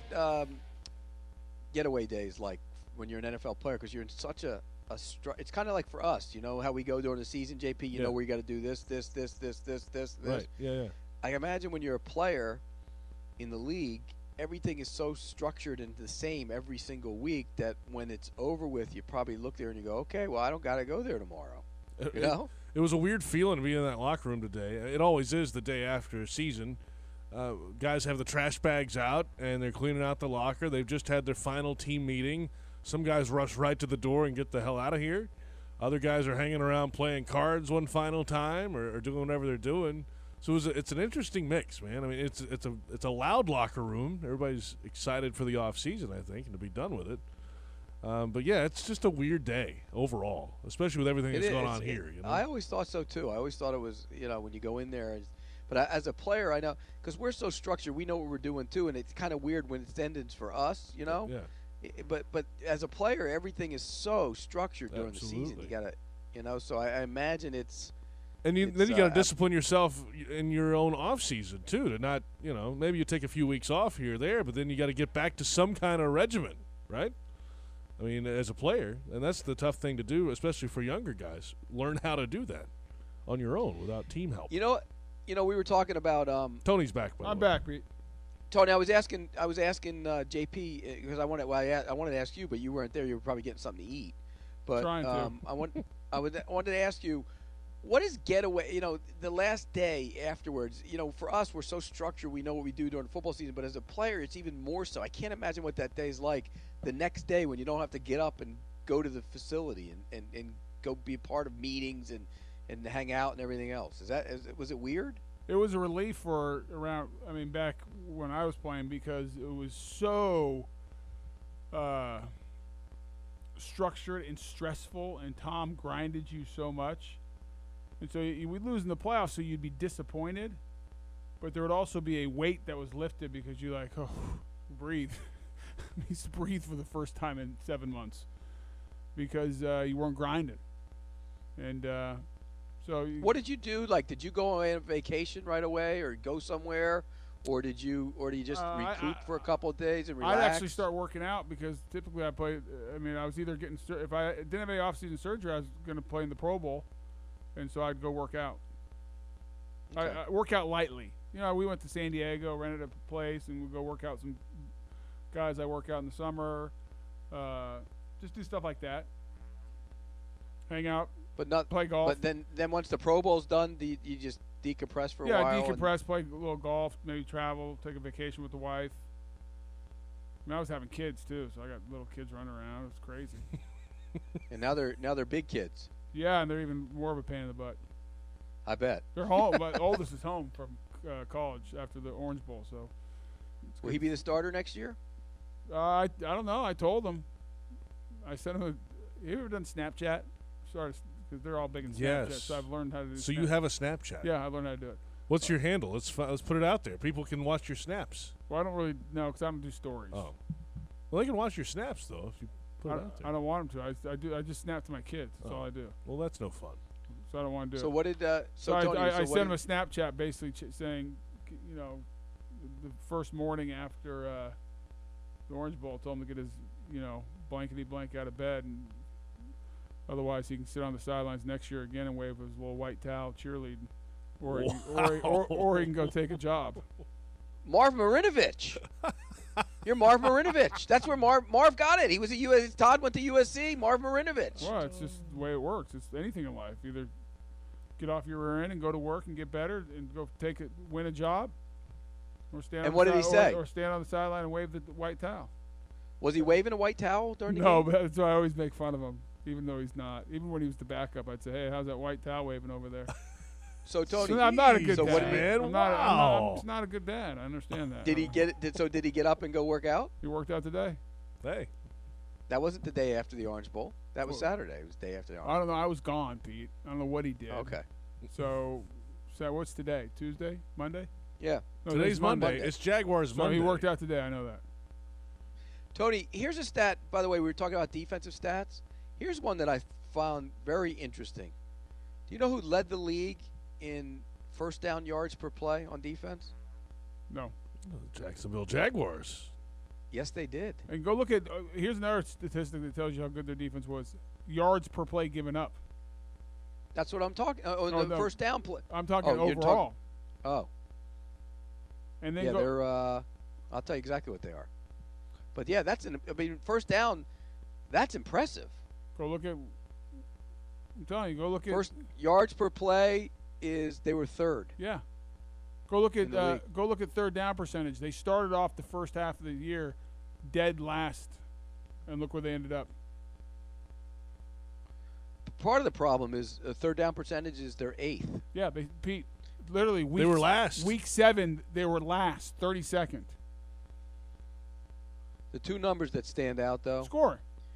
getaway days like when you're an NFL player, because you're in such it's kind of like for us, you know how we go during the season, JP. You know where you got to do this. Right. Yeah. I imagine when you're a player in the league, everything is so structured and the same every single week that when it's over with, you probably look there and you go, okay, well, I don't got to go there tomorrow. You know? It was a weird feeling to be in that locker room today. It always is the day after a season. Guys have the trash bags out, and they're cleaning out the locker. They've just had their final team meeting. Some guys rush right to the door and get the hell out of here. Other guys are hanging around playing cards one final time or doing whatever they're doing. So it's an interesting mix, man. I mean, it's a loud locker room. Everybody's excited for the off season, I think, and to be done with it. But yeah, it's just a weird day overall, especially with everything that's going on here. You know? I always thought so too. I always thought it was, when you go in there. But as a player, I know because we're so structured, we know what we're doing too, and it's kind of weird when it's ended for us, you know. Yeah. But as a player, everything is so structured during the season. You gotta, so I imagine it's. And then you got to discipline yourself in your own off season too, to not, maybe you take a few weeks off here or there, but then you got to get back to some kind of regimen, right? I mean, as a player, and that's the tough thing to do, especially for younger guys. Learn how to do that on your own without team help. We were talking about. Tony's back. By the way. I'm back, Pete. Tony, I was asking JP because I wanted to ask you, but you weren't there. You were probably getting something to eat. But I wanted to ask you, what is getaway? The last day afterwards. For us, we're so structured. We know what we do during the football season. But as a player, it's even more so. I can't imagine what that day is like. The next day when you don't have to get up and go to the facility and go be a part of meetings and hang out and everything else. Was it weird? It was a relief back when I was playing because it was so structured and stressful, and Tom grinded you so much. And so we'd lose in the playoffs, so you'd be disappointed. But there would also be a weight that was lifted because you're like, oh, breathe. He's breathed for the first time in 7 months because you weren't grinding. And so what did you do? Like, did you go on vacation right away or go somewhere? Or did you just recoup for a couple of days and relax? I'd actually start working out because typically I played. I was either if I didn't have any off-season surgery, I was going to play in the Pro Bowl, and so I'd go work out. Okay. I work out lightly. We went to San Diego, rented a place, and we'd go work out some guys I work out in the summer. Just do stuff like that. Hang out. But not play golf. But then once the Pro Bowl's done, you just decompress for a while. Yeah, decompress, play a little golf, maybe travel, take a vacation with the wife. I was having kids too, so I got little kids running around. It was crazy. And now they're big kids. Yeah, and they're even more of a pain in the butt. I bet. They're home. My oldest is home from college after the Orange Bowl. So will he be the starter next year? I don't know. I told him. I sent him. You ever done Snapchat? Sorry. Because they're all big in Snapchat, Yes. so I've learned how to do So Snapchat. you have a Snapchat? Yeah, I learned how to do it. What's your handle? Let's put it out there. People can watch your snaps. Well, I don't really know because I don't do stories. Oh. Well, they can watch your snaps, though. If you Put it out there. I don't want him to. I do. I just snap to my kids. That's all I do. Well, that's no fun. So I don't want to do So it. what did So Tony? I what sent him did- a Snapchat basically saying, you know, the first morning after the Orange Bowl, told him to get his, you know, blankety blank out of bed, and otherwise he can sit on the sidelines next year again and wave his little white towel cheerleading, or or he can go take a job. Marv Marinovich. You're Marv Marinovich. That's where Marv got it. He was at Todd went to USC. Marv Marinovich. Well, it's just the way it works. It's anything in life. Either get off your rear end and go to work and get better and go win a job, or stand. And on what the did he si- say? Or stand on the sideline and wave the white towel. Was he waving a white towel during the No, game? but that's why I always make fun of him, even though he's not. Even when he was the backup, I'd say, "Hey, how's that white towel waving over there?" So Tony, So I'm not a good so dad. what did he- man? I'm Wow. just not a good dad. I understand that. did he get it? Did he get up and go work out? He worked out today. Hey, That wasn't the day after the Orange Bowl. That was Saturday. It was the day after the Orange I don't know. I was gone, Pete. I don't know what he did. Bowl. Okay. So what's today? Tuesday? Monday? Yeah. No, today's Monday. Monday. It's Jaguars So Monday. he worked out today. I know that. Tony, here's a stat. By the way, we were talking about defensive stats. Here's one that I found very interesting. Do you know who led the league in first down yards per play on defense? No. The Jacksonville Jaguars. Yes, they did. And go look at. Here's another statistic that tells you how good their defense was. Yards per play given up. That's what I'm talking. Oh, The no. first down play. I'm talking Oh, you're overall. Oh, And then yeah. go. They're. I'll tell you exactly what they are. But yeah, I mean, first down. That's impressive. Go look at. I'm telling you, go look at. First yards per play they were third. Yeah. Go look In the league. at third down percentage. They started off the first half of the year dead last, and look where they ended up. Part of the problem is third down percentage is their eighth. Yeah, Pete. Literally, They were last. Week 7, they were last, 32nd. The two numbers that stand out though: Score.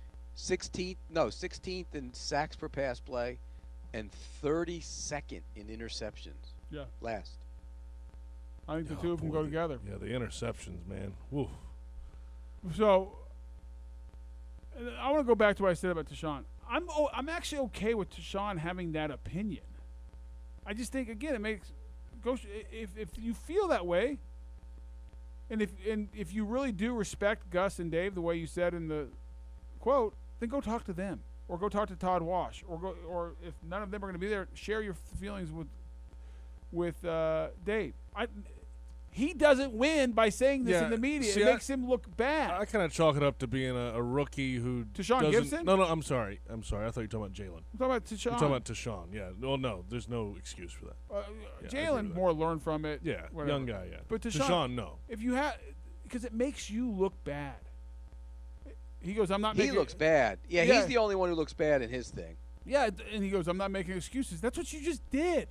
16th in sacks per pass play, and 32nd in interceptions. Yeah. Last. I think the Oh, two of them boy, go together. Yeah, the interceptions, man. Woo. So, and I want to go back to what I said about Tashawn. I'm actually okay with Tashawn having that opinion. I just think again it makes if you feel that way, and if you really do respect Gus and Dave the way you said in the quote, then go talk to them or go talk to Todd Wash or if none of them are going to be there, share your feelings with Dave. He doesn't win by saying this Yeah, in the media. see, It makes him look bad. I kind of chalk it up to being a rookie who Tashawn doesn't. Gibson? No, I'm sorry. I thought you were talking about Jalen. I'm talking about Tashawn. You're talking about Tashawn. Yeah. Well, no, there's no excuse for that. I agree Jalen with more learned from it. Yeah, whatever. young guy. Yeah. But Tashawn, no. If you have, because it makes you look bad. He goes, I'm not He making. looks bad. Yeah, Yeah. he's the only one who looks bad in his thing. Yeah, and he goes, I'm not making excuses. That's what you just did.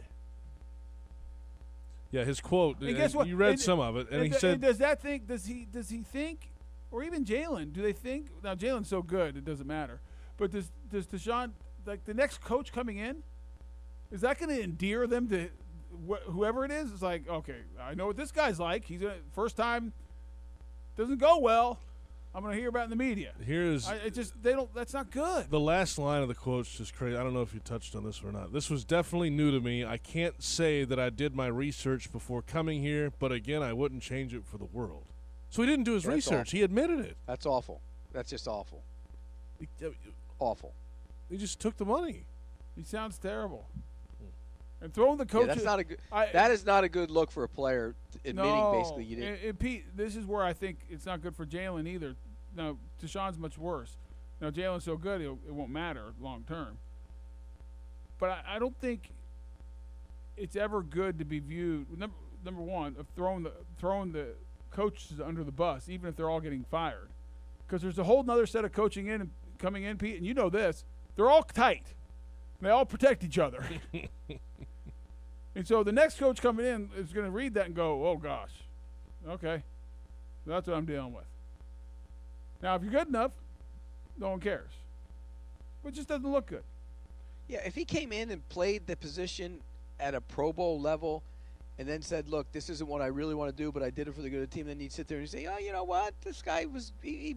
Yeah, his quote. And guess what? You read And- some of it, and he th- said, does he think, or even Jalen, do they think? Now Jalen's so good, it doesn't matter. But does Tashawn, like the next coach coming in, is that going to endear them to whoever it is? It's like, okay, I know what this guy's like. He's gonna first time doesn't go well. I'm going to hear about it in the media. "Here's That's not good. the last line of the quote's just crazy. I don't know if you touched on this or not. This was definitely new to me. I can't say that I did my research before coming here, but again, I wouldn't change it for the world." So he didn't do his That's research. awful. He admitted it. That's awful. That's just awful. Awful. He just took the money. He sounds terrible. And throwing the coach. Yeah, that's not a good. That is not a good look for a player. Admitting basically you didn't. And Pete, this is where I think it's not good for Jalen either. Now, Tashawn's much worse. Now, Jalen's so good, it won't matter long term. But I don't think it's ever good to be viewed. Number one, of throwing the coaches under the bus, even if they're all getting fired, because there's a whole other set of coaching in and coming in, Pete, and you know this. They're all tight. They all protect each other. And so the next coach coming in is going to read that and go, oh, gosh, okay, that's what I'm dealing with. Now, if you're good enough, no one cares. But it just doesn't look good. Yeah, if he came in and played the position at a Pro Bowl level and then said, look, this isn't what I really want to do, but I did it for the good of the team, then he'd sit there and say, oh, you know what? This guy was he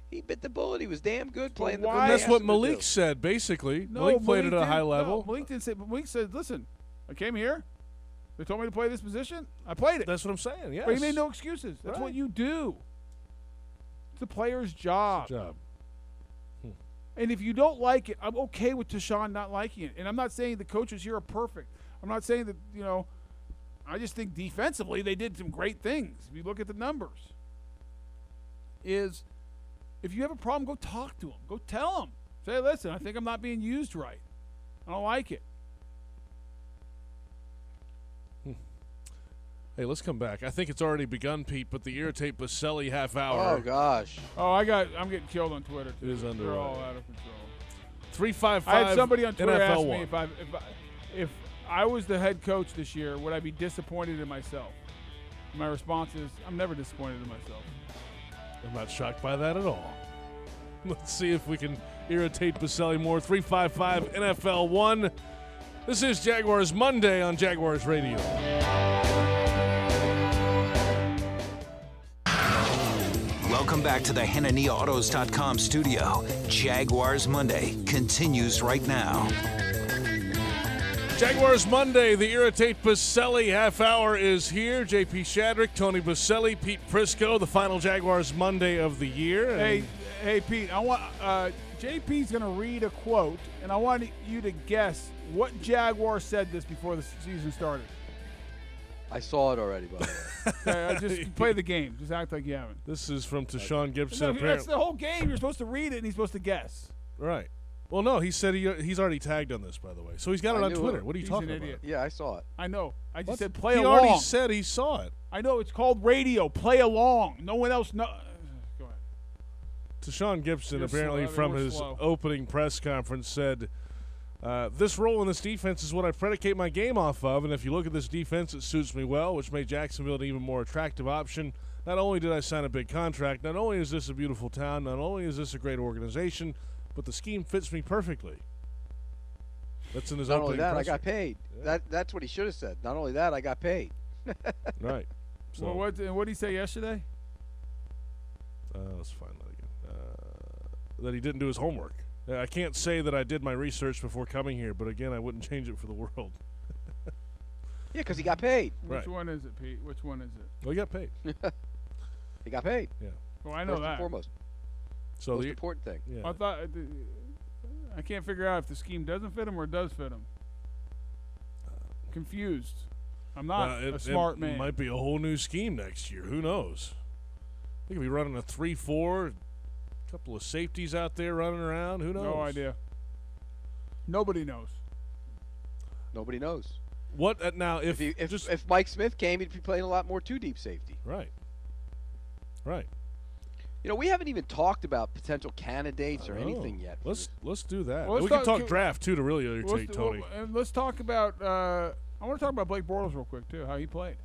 He bit the bullet. He was damn good playing the why- football. And I that's what He asked him to Malik do. said, basically. No, Malik played it at a didn't- high no, level. Malik didn't say. But Malik said, "Listen, I came here. They told me to play this position. I played it. That's what I'm saying, yes. But he made no excuses. That's what Right. you do. It's the player's job. Good job. And if you don't like it, I'm okay with Tashawn not liking it. And I'm not saying the coaches here are perfect. I'm not saying that, I just think defensively they did some great things. If you look at the numbers, if you have a problem, go talk to them. Go tell them. Say, listen, I think I'm not being used right. I don't like it. Hey, let's come back. I think it's already begun, Pete, but the Irritate Baselli half hour. Oh gosh. Oh, I'm getting killed on Twitter too. It is underway. They're all out of control. 355 I had somebody on Twitter NFL ask one. me if I was the head coach this year, would I be disappointed in myself? My response is, I'm never disappointed in myself. I'm not shocked by that at all. Let's see if we can irritate Baselli more. 355 NFL 1. This is Jaguars Monday on Jaguars Radio. Welcome back to the HannaninaAutos.com studio. Jaguars Monday continues right now. Jaguars Monday, the Irritate Baselli half hour is here. JP Shadrick, Tony Baselli, Pete Prisco, the final Jaguars Monday of the year. Hey, Pete, I want JP's going to read a quote, and I want you to guess what Jaguar said this before the season started. I saw it already, by the way. Okay, just play the game. Just act like you haven't. This is from Tashawn Gibson. No, that's Apparently, the whole game. You're supposed to read it, and he's supposed to guess. right. Well, no, he said he's already tagged on this, by the way. So he's got it I on knew Twitter. it. What are you He's talking an about? idiot. Yeah, I saw it. I know. I just What? said play he along. already said he saw it. I know. It's called radio. Play along. No one else knows. Go ahead. Tashawn Gibson, You're apparently slow. from We're his slow. opening press conference, said, this role in this defense is what I predicate my game off of, and if you look at this defense, it suits me well, which made Jacksonville an even more attractive option. Not only did I sign a big contract, not only is this a beautiful town, not only is this a great organization, but the scheme fits me perfectly. That's in his Not only opening that, I presser. got paid. Yeah. That's what he should have said. Not only that, I got paid. Right. So, Well, what did he say yesterday? let's find that again. That he didn't do his homework. I can't say that I did my research before coming here, but again, I wouldn't change it for the world. Yeah, because he got paid. Which Right. one is it, Pete? Which one is it? Well, he got paid. He got paid. Well, I know First and that. foremost. So Most the important thing. yeah. I thought I can't figure out if the scheme doesn't fit him or does fit him. Confused. I'm not a smart man. Might be a whole new scheme next year. Who knows? They could be running a 3-4, couple of safeties out there running around. Who knows? No idea. Nobody knows. Nobody knows. What now? If If Mike Smith came, he'd be playing a lot more two deep safety. right, right. You know, we haven't even talked about potential candidates or Oh, anything yet. Let's do that. Well, let's we can talk- talk draft too to really irritate Tony. And let's talk about. I want to talk about Blake Bortles real quick too. How he played.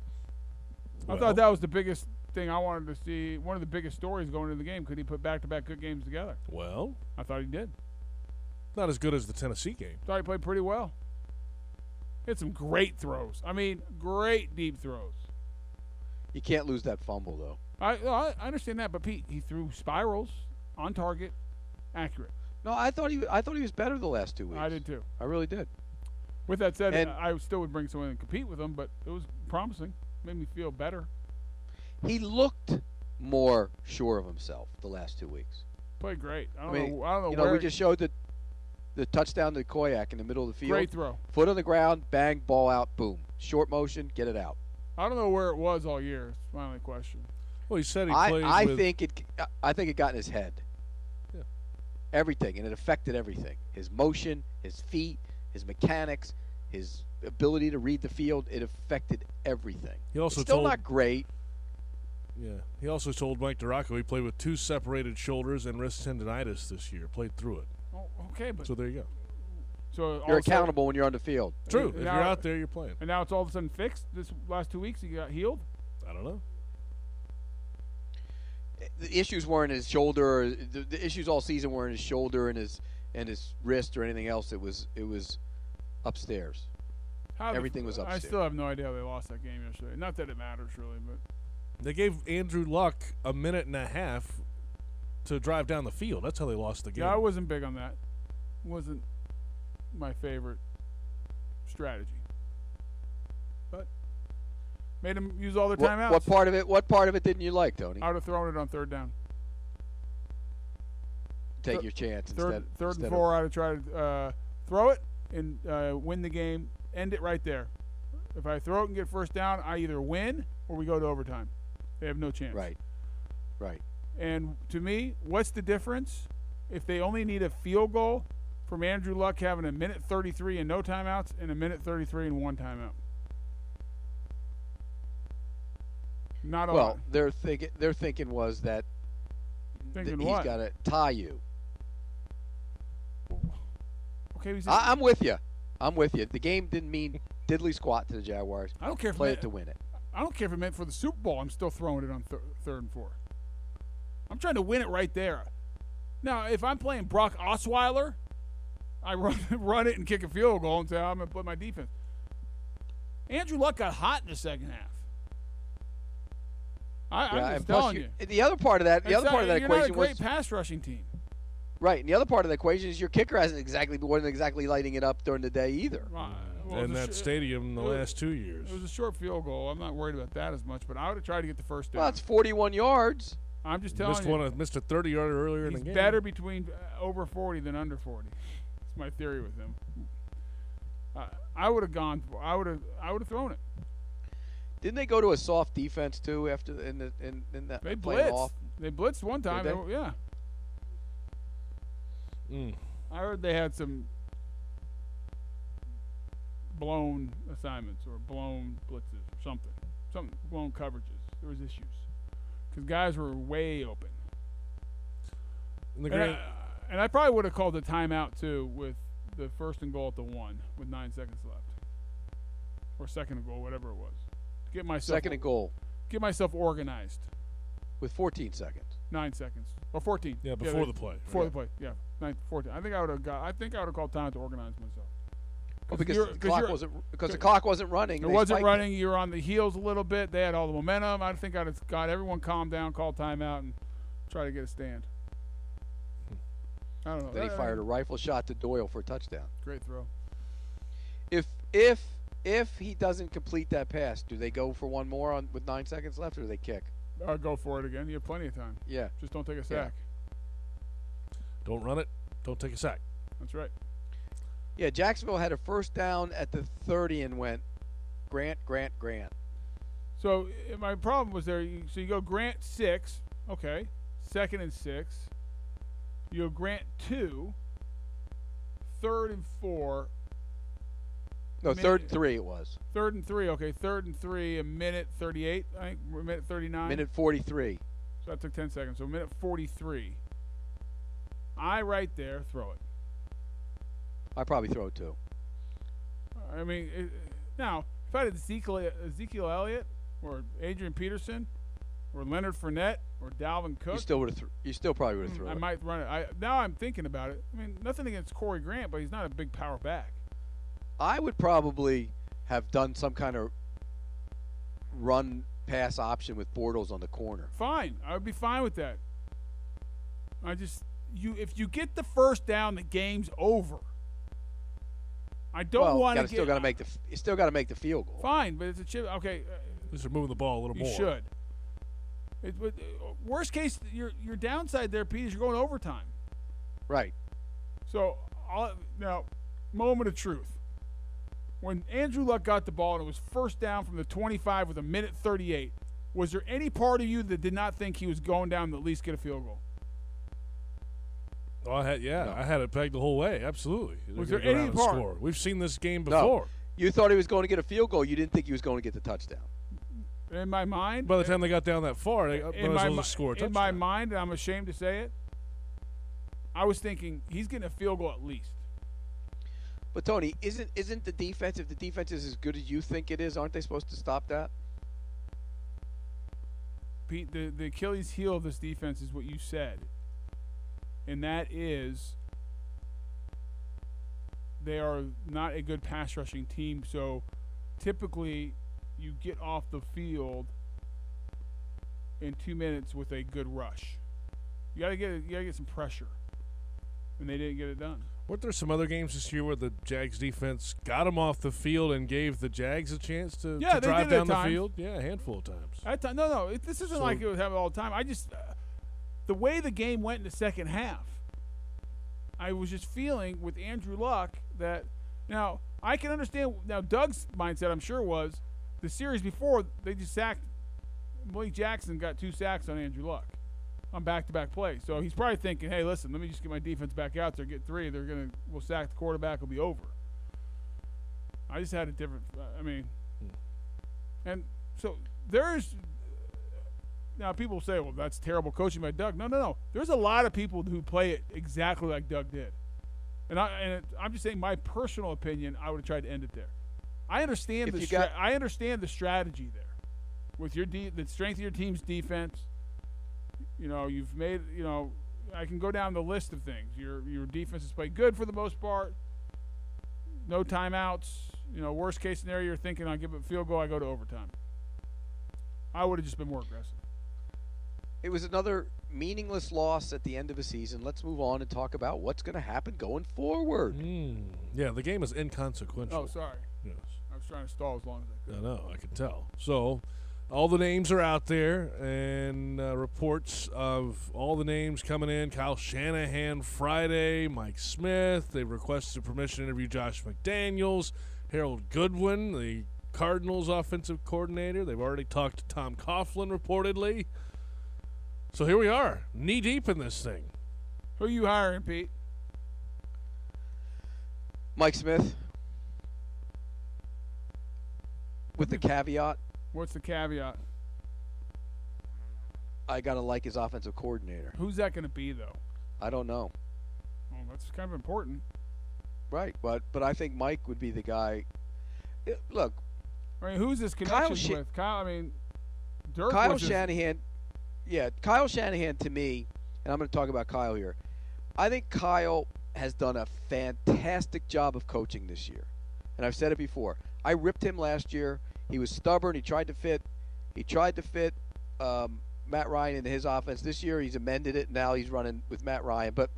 I Well. thought that was the biggest thing I wanted to see. One of the biggest stories going into the game. Could he put back-to-back good games together? Well, I thought he did. not as good as the Tennessee game. Thought he played pretty well. He had some great throws. I mean, great deep throws. You can't lose that fumble though. I understand that, but Pete, he threw spirals on target, accurate. No, I thought he was better the last 2 weeks. I did too. I really did. With that said, And- I still would bring someone and compete with him, but it was promising. Made me feel better. He looked more sure of himself the last 2 weeks. Played great. I I don't mean, know. I don't know you know, where. we just showed the touchdown to Koyak in the middle of the field. Great throw. Foot on the ground, bang, ball out, boom. Short motion, get it out. I don't know where it was all year. It's my only question. Well, he said he I played with. think it got in his head. Yeah. Everything, and it affected everything. His motion, his feet, his mechanics, his ability to read the field. It affected everything. He also It's still told. not great. Yeah, he also told Mike DeRocco he played with 2 separated shoulders and wrist tendonitis this year. Played through it. Oh, okay, but So there you go. so all You're of a sudden- accountable when you're on the field. True. And If now- you're out there, you're playing. And now it's all of a sudden fixed. This last 2 weeks, he got healed. I don't know. The issues weren't his shoulder. Or the issues all season weren't his shoulder and his wrist or anything else. It was upstairs. How the- Everything was I upstairs. still have no idea how they lost that game yesterday. Not that it matters really, but They gave Andrew Luck a minute and a half to drive down the field. That's how they lost the game. Yeah, I wasn't big on that. Wasn't my favorite strategy. But made them use all their timeouts. What part of it didn't you like, Tony? I would have thrown it on third down. Take your chance Third instead and 4, I would try to throw it and win the game. End it right there. If I throw it and get first down, I either win or we go to overtime. They have no chance. Right. And to me, what's the difference if they only need a field goal from Andrew Luck having a minute 33 and no timeouts and a minute 33 and one timeout? Not a lot. Well, their thinking was that he's what? got to tie you. Okay, I'm with you. The game didn't mean diddly squat to the Jaguars. I don't care if Play it to win it. I don't care if it meant for the Super Bowl. I'm still throwing it on third and 4. I'm trying to win it right there. Now, if I'm playing Brock Osweiler, I run it and kick a field goal and say I'm going to put my defense. Andrew Luck got hot in the second half. I'm just telling you. The other part of that equation was you're not a great pass rushing team. Right, and the other part of the equation is your kicker wasn't exactly lighting it up during the day either. In that stadium the last 2 years. It was a short field goal. I'm not worried about that as much, but I would have tried to get the first down. Well, it's 41 yards. I'm just telling you. Missed a 30-yarder earlier in the game. He's better between over 40 than under 40. That's my theory with him. I would have gone. I would have thrown it. Didn't they go to a soft defense too after in that? They blitzed. Off? They blitzed one time. Did they? Yeah. I heard they had some blown assignments or blown blitzes or something blown coverages. There was issues because guys were way open. And I probably would have called a timeout too with the first and goal at the 1 with 9 seconds left, or second and goal, whatever it was. Get myself second and goal. Get myself organized. With 14 seconds. 9 seconds or 14. Yeah, before the play. Before the play. Yeah, 14. I think I would have called time to organize myself. Well, because the clock wasn't running. It wasn't running. You were on the heels a little bit. They had all the momentum. I think I'd have got everyone calm down, called timeout, and try to get a stand. I don't know. Then he fired a rifle shot to Doyle for a touchdown. Great throw. If he doesn't complete that pass, do they go for one more with 9 seconds left, or do they kick? I'll go for it again. You have plenty of time. Yeah. Just don't take a sack. Don't run it. Don't take a sack. That's right. Yeah, Jacksonville had a first down at the 30 and went Grant. So my problem was there. So you go Grant 6. Okay. 2nd and 6. You go Grant 2. 3rd and 4. No, 3rd and 3 it was. 3rd and 3. Okay, 3rd and 3. A minute 38. I think a minute 39. Minute 43. So that took 10 seconds. So a minute 43. I right there throw it. I probably throw it too. I mean, now if I had Ezekiel Elliott or Adrian Peterson or Leonard Fournette or Dalvin Cook, you still probably would have thrown it. I might run it. Now I'm thinking about it. I mean, nothing against Corey Grant, but he's not a big power back. I would probably have done some kind of run pass option with Bortles on the corner. Fine, I would be fine with that. If you get the first down, the game's over. I don't want to. You still got to make the field goal. Fine, but it's a chip. Okay. At least they're moving the ball a little more. You should. Worst case, your downside there, Pete, is you're going overtime. Right. So now, moment of truth. When Andrew Luck got the ball and it was first down from the 25 with a minute 38, was there any part of you that did not think he was going down to at least get a field goal? Oh, I had it pegged the whole way. Absolutely. Was there any part? Score. We've seen this game before. No. You thought he was going to get a field goal. You didn't think he was going to get the touchdown. In my mind, by the time they got down that far, they might as well score a touchdown. In my mind, and I'm ashamed to say it, I was thinking he's getting a field goal at least. But Tony, isn't the defense? If the defense is as good as you think it is, aren't they supposed to stop that? Pete, the Achilles heel of this defense is what you said, and that is they are not a good pass rushing team. So typically, you get off the field in 2 minutes with a good rush. You gotta get some pressure, and they didn't get it done. Weren't there some other games this year where the Jags defense got them off the field and gave the Jags a chance to drive down the field? Yeah, a handful of times. This isn't like it was happening all the time. I just the way the game went in the second half, I was just feeling with Andrew Luck that now I can understand. Now Doug's mindset, I'm sure, was the series before they just sacked Malik Jackson, got 2 sacks on Andrew Luck on back-to-back plays. So he's probably thinking, hey, listen, let me just get my defense back out there, get 3. We'll sack the quarterback, will be over. I just had a different, and so there's, now people say, well, that's terrible coaching by Doug. No. There's a lot of people who play it exactly like Doug did. And I'm just saying my personal opinion, I would have tried to end it there. I understand I understand the strategy there with the strength of your team's defense. You've made, I can go down the list of things. Your defense has played good for the most part. No timeouts. Worst case scenario, you're thinking I'll give it a field goal, I go to overtime. I would have just been more aggressive. It was another meaningless loss at the end of a season. Let's move on and talk about what's going to happen going forward. Yeah, the game is inconsequential. Oh, sorry. Yes. I was trying to stall as long as I could. I know, I can tell. So, all the names are out there, and reports of all the names coming in. Kyle Shanahan Friday, Mike Smith. They requested permission to interview Josh McDaniels, Harold Goodwin, the Cardinals offensive coordinator. They've already talked to Tom Coughlin reportedly. So here we are, knee-deep in this thing. Who are you hiring, Pete? Mike Smith. With the caveat. What's the caveat? I got to like his offensive coordinator. Who's that going to be, though? I don't know. Well, that's kind of important. Right, but I think Mike would be the guy. Look. I mean, who's this connection with? Dirk Kyle Shanahan. Yeah, Kyle Shanahan to me, and I'm going to talk about Kyle here. I think Kyle has done a fantastic job of coaching this year. And I've said it before. I ripped him last year. He was stubborn. He tried to fit Matt Ryan into his offense. This year he's amended it. Now he's running with Matt Ryan. But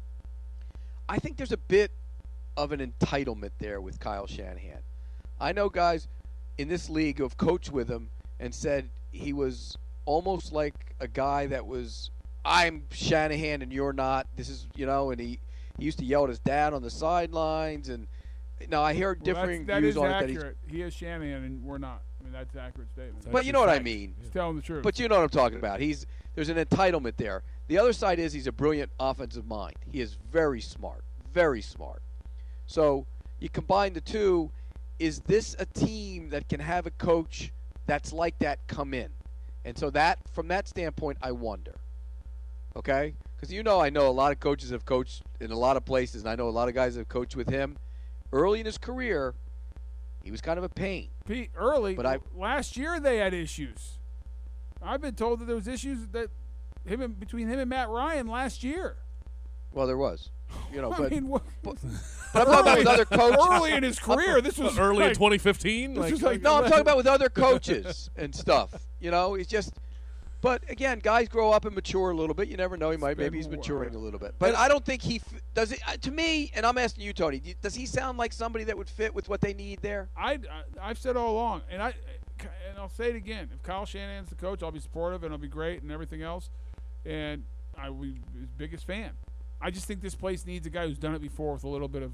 I think there's a bit of an entitlement there with Kyle Shanahan. I know guys in this league who have coached with him and said he was almost like a guy that was, I'm Shanahan and you're not. This is, and he used to yell at his dad on the sidelines. And now I hear differing views on it. That is accurate. He is Shanahan and we're not. I mean, that's an accurate statement. But you know what I mean. He's telling the truth. But you know what I'm talking about. There's an entitlement there. The other side is he's a brilliant offensive mind. He is very smart. Very smart. So you combine the two. Is this a team that can have a coach that's like that come in? And so that, from that standpoint, I wonder. Okay? Because I know a lot of coaches have coached in a lot of places, and I know a lot of guys have coached with him. Early in his career, he was kind of a pain. Pete, last year they had issues. I've been told that there was issues between him and Matt Ryan last year. Well, there was. But I'm talking about with other coaches. Early in his career, this was early in 2015. No, I'm talking about with other coaches and stuff. It's just. But again, guys grow up and mature a little bit. You never know. Maybe he's maturing a little bit. But I don't think he does it. To me, and I'm asking you, Tony, does he sound like somebody that would fit with what they need there? I've said all along, and I'll say it again. If Kyle Shanahan's the coach, I'll be supportive and I'll be great and everything else, and I will be his biggest fan. I just think this place needs a guy who's done it before with a little bit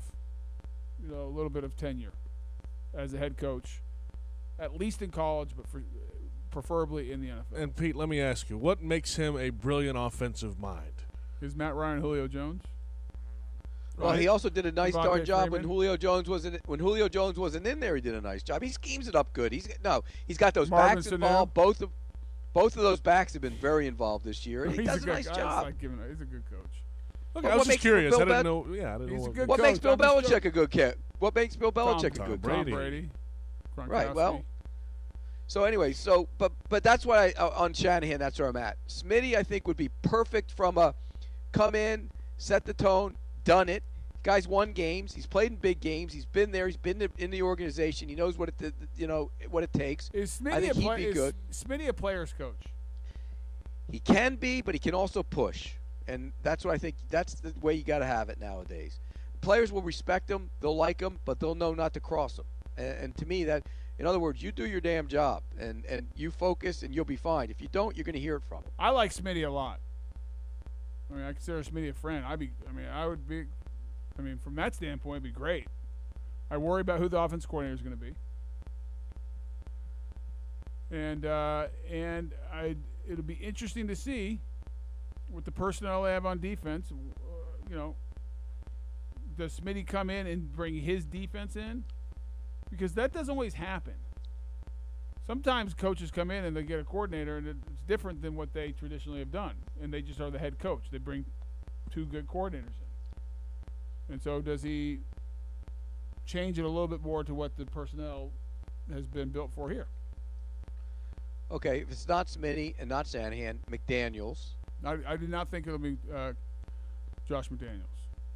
of tenure as a head coach, at least in college, but preferably in the NFL. And Pete, let me ask you, what makes him a brilliant offensive mind? Is Matt Ryan Julio Jones? Well, he also did a nice darn job Freeman. when Julio Jones wasn't in there. He did a nice job. He schemes it up good. He's got those Marvin backs Sanu. involved. Both of those backs have been very involved this year. And he does a nice job. He's a good coach. Okay, I was just curious. I didn't know. Yeah, I didn't know. good What coach. makes Bill Belichick a good kid? What makes Bill Belichick a good coach? Tom Brady. Right. Well. So anyway, but that's why on Shanahan, that's where I'm at. Smitty, I think, would be perfect from a come in, set the tone, done it. Guy's won games. He's played in big games. He's been there. He's been in the organization. He knows what it takes. Is I think he'd be good. Smitty a player's coach? He can be, but he can also push. And that's what I think. That's the way you got to have it nowadays. Players will respect him, they'll like him, but they'll know not to cross him. And to me, that, in other words, you do your damn job, and you focus, and you'll be fine. If you don't, you're going to hear it from him. I like Smitty a lot. I mean, I consider Smitty a friend. From that standpoint, it'd be great. I worry about who the offense coordinator is going to be. And it'll be interesting to see with the personnel they have on defense. Does Smitty come in and bring his defense in? Because that doesn't always happen. Sometimes coaches come in and they get a coordinator, and it's different than what they traditionally have done, and they just are the head coach. They bring two good coordinators in. And so does he change it a little bit more to what the personnel has been built for here? Okay, if it's not Smitty and not Shanahan, McDaniels. I do not think it'll be Josh McDaniels.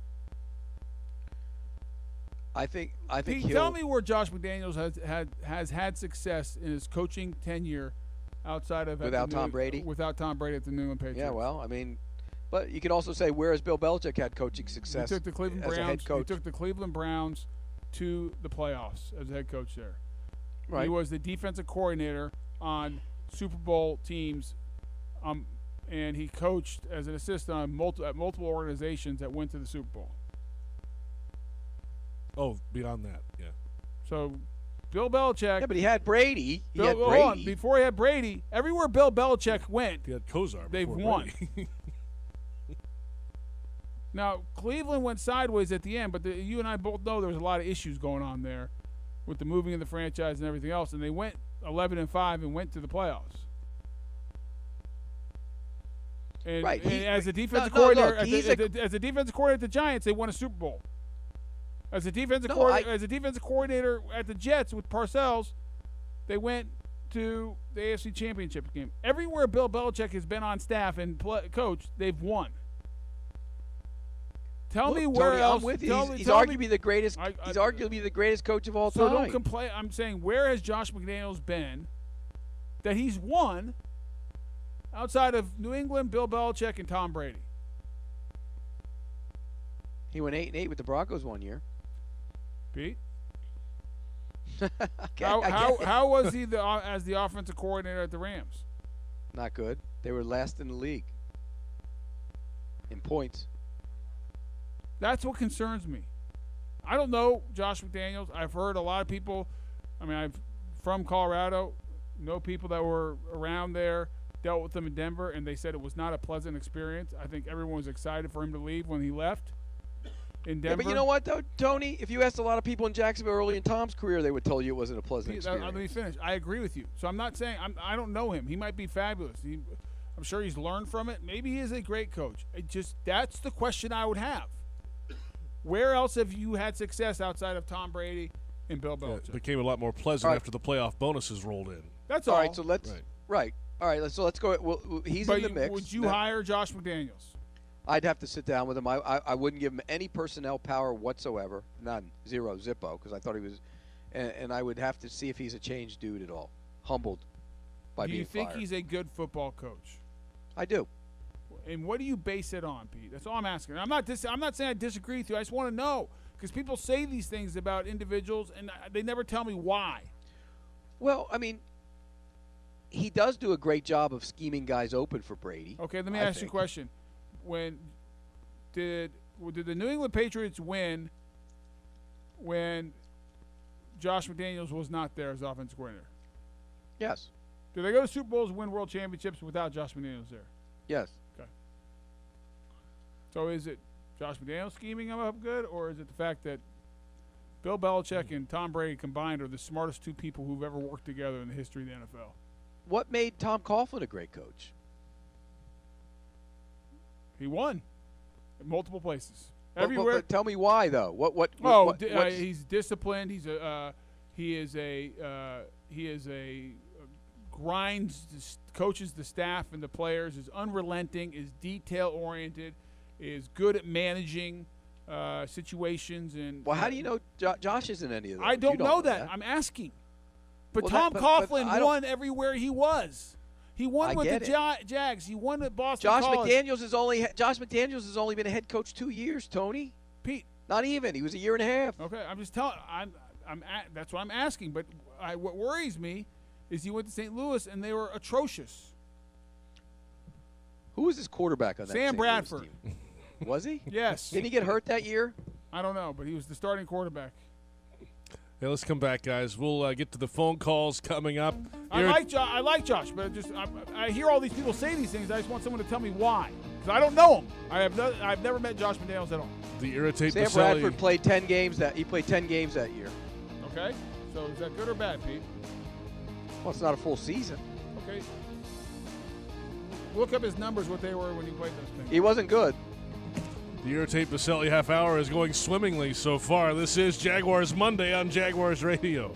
I think Pete, tell me where Josh McDaniels has had success in his coaching tenure outside of without Tom Brady. Without Tom Brady at the New England Patriots. Yeah, well, I mean, but you could also say, where has Bill Belichick had coaching success? He took the Cleveland as Browns. a head coach. He took the Cleveland Browns to the playoffs as a head coach there. Right. He was the defensive coordinator on Super Bowl teams, and he coached as an assistant on multiple organizations that went to the Super Bowl. Oh, beyond that, yeah. So, Bill Belichick. Yeah, but he had Brady. Before he had Brady, everywhere Bill Belichick went, he had Kosar. They've won. Now, Cleveland went sideways at the end, but you and I both know there was a lot of issues going on there with the moving of the franchise and everything else, and they went 11-5 and went to the playoffs. And, right. And as a defensive coordinator, look, as a defensive coordinator at the Giants, they won a Super Bowl. As a defensive coordinator at the Jets with Parcells, they went to the AFC Championship game. Everywhere Bill Belichick has been on staff and coached, they've won. Tell me where Tony, else. I'm with you. He's arguably the greatest. He's arguably the greatest coach of all time. So don't complain. I'm saying, where has Josh McDaniels been that he's won outside of New England, Bill Belichick, and Tom Brady? He went 8-8 with the Broncos one year. Pete, Okay, how was he as the offensive coordinator at the Rams? Not good. They were last in the league in points. That's what concerns me. I don't know Josh McDaniels. I've heard a lot of people. I mean, I'm from Colorado. Know people that were around there, dealt with him in Denver, and they said it was not a pleasant experience. I think everyone was excited for him to leave when he left in Denver. Yeah, but you know what, though, Tony? If you asked a lot of people in Jacksonville early in Tom's career, they would tell you it wasn't a pleasant experience. Let me finish. I agree with you. So I'm not saying I don't know him. He might be fabulous. I'm sure he's learned from it. Maybe he is a great coach. That's the question I would have. Where else have you had success outside of Tom Brady and Bill Belichick? It became a lot more pleasant after the playoff bonuses rolled in. That's all. All right, so let's All right, so let's go. Well, he's in the mix. Would you hire Josh McDaniels? I'd have to sit down with him. I wouldn't give him any personnel power whatsoever. None. Zero. Zippo. Because I thought he was. And I would have to see if he's a changed dude at all. Humbled by being fired. Do you think he's a good football coach? I do. And what do you base it on, Pete? That's all I'm asking. I'm not saying I disagree with you. I just want to know. Because people say these things about individuals, and they never tell me why. Well, I mean, he does do a great job of scheming guys open for Brady. Okay, let me ask you a question. When did the New England Patriots win when Josh McDaniels was not there as offensive coordinator? Yes. Did they go to Super Bowls and win world championships without Josh McDaniels there? Yes. Okay. So is it Josh McDaniels scheming him up good, or is it the fact that Bill Belichick and Tom Brady combined are the smartest two people who've ever worked together in the history of the NFL? What made Tom Coughlin a great coach? He won in multiple places. Everywhere. But tell me why, though. He's disciplined. Coaches the staff and the players, is unrelenting, is detail oriented, is good at managing situations. And how do you know Josh isn't any of those? I don't know that. I'm asking. But Tom Coughlin won everywhere he was. He won I with the get Jags. He won at Boston Josh College. McDaniels has only been a head coach 2 years, Tony. Pete. Not even. He was a year and a half. Okay, I'm just telling. That's what I'm asking. But what worries me is he went to St. Louis and they were atrocious. Who was his quarterback on that Sam St. Louis Bradford. team? Was he? Yes. Didn't he get hurt that year? I don't know, but he was the starting quarterback. Hey, let's come back, guys. We'll get to the phone calls coming up. I like Josh, but I hear all these people say these things. I just want someone to tell me why, because I don't know him. I've never met Josh McDaniels at all. The irritate Sam Baselli. Bradford played 10 games that year. Okay, so is that good or bad, Pete? Well, it's not a full season. Okay. Look up his numbers, what they were when he played those things. He wasn't good. The Irritate Baselli half hour is going swimmingly so far. This is Jaguars Monday on Jaguars Radio.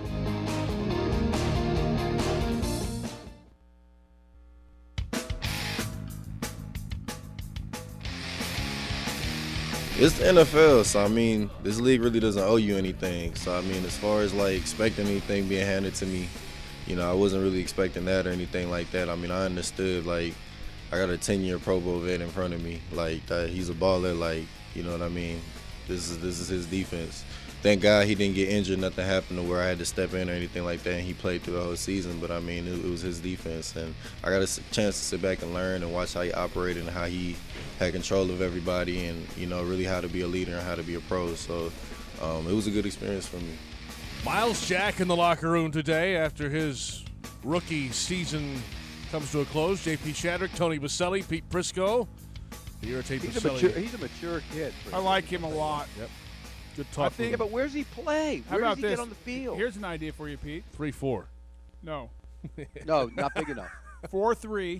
It's the NFL, so I mean, this league really doesn't owe you anything. So I mean, as far as like expecting anything being handed to me, you know, I wasn't really expecting that or anything like that. I mean, I understood like I got a 10-year Pro Bowl vet in front of me. Like he's a baller. Like, you know what I mean? This is his defense. Thank God he didn't get injured. Nothing happened to where I had to step in or anything like that. And he played through the whole season. But I mean, it was his defense, and I got a chance to sit back and learn and watch how he operated and how he had control of everybody, and you know, really how to be a leader and how to be a pro. So it was a good experience for me. Miles Jack in the locker room today after his rookie season comes to a close. J.P. Shadrick, Tony Baselli, Pete Prisco. The Irritate Baselli. He's a mature kid. I like him a lot. Yep. Good talk. Yeah, but where's he play? How Where about does he this? get on the field? Here's an idea for you, Pete. 3-4. No. No, not big enough. 4-3.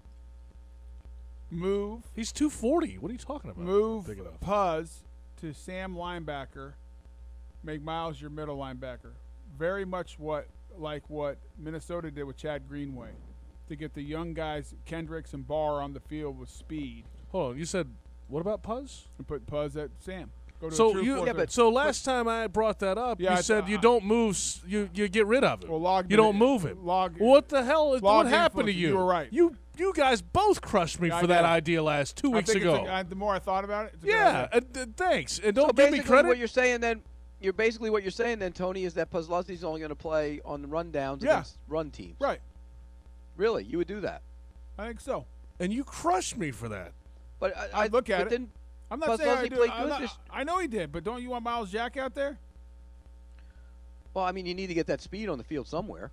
Move. He's 240. What are you talking about? Move Big enough. Puz to Sam linebacker. Make Miles your middle linebacker. Very much what Minnesota did with Chad Greenway, to get the young guys, Kendricks and Barr, on the field with speed. Hold on. You said, what about Puz? And put Puz at Sam. Go to a So true you, 4-3. so last time I brought that up, Yeah, you said you don't move, you get rid of it. Well, you don't move him. What the hell? What happened to you? You were right. You guys both crushed me Yeah, for I that know. idea last 2 weeks ago. The more I thought about it, it's a good Yeah, idea. thanks. And don't So give me basically credit. what you're saying then, Tony, is that Puzzlowski's only going to play on the rundowns Yeah. against run teams. Right. Really, you would do that? I think so. And you crushed me for that. But I'd look at but it. Then I'm not saying I Puzzlowski do. played I'm good not- this- I know he did, but don't you want Miles Jack out there? well, I mean, you need to get that speed on the field somewhere.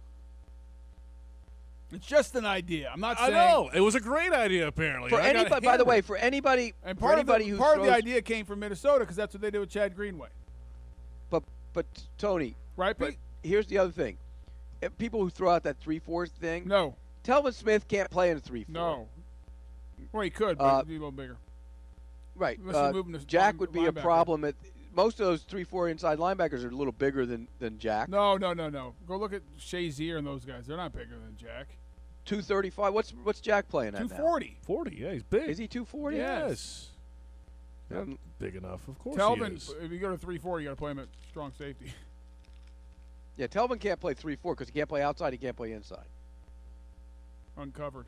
It's just an idea. I'm not I saying. know. It was a great idea, apparently. For I got anybody, by the hammered. way, for anybody, And for part of anybody the who part of the throws- idea came from Minnesota, because that's what they did with Chad Greenway, but Tony, right, but Pete? here's the other thing: if people who throw out that 3-4 thing, No, Telvin Smith can't play in a 3-4. no. Well, he could, but he'd be a little bigger. Right. Unless you move him to Jack would be a linebacker. problem. Most of those 3-4 inside linebackers are a little bigger than Jack. No. Go look at Shazier and those guys. They're not bigger than Jack. 235. What's Jack playing at now? 240. 40, yeah, he's big. Is he 240? Yes. Yeah, Um, big enough, of course Telvin, he is. if you go to 3-4, you got to play him at strong safety. Yeah, Telvin can't play 3-4 because he can't play outside. He can't play inside. Uncovered.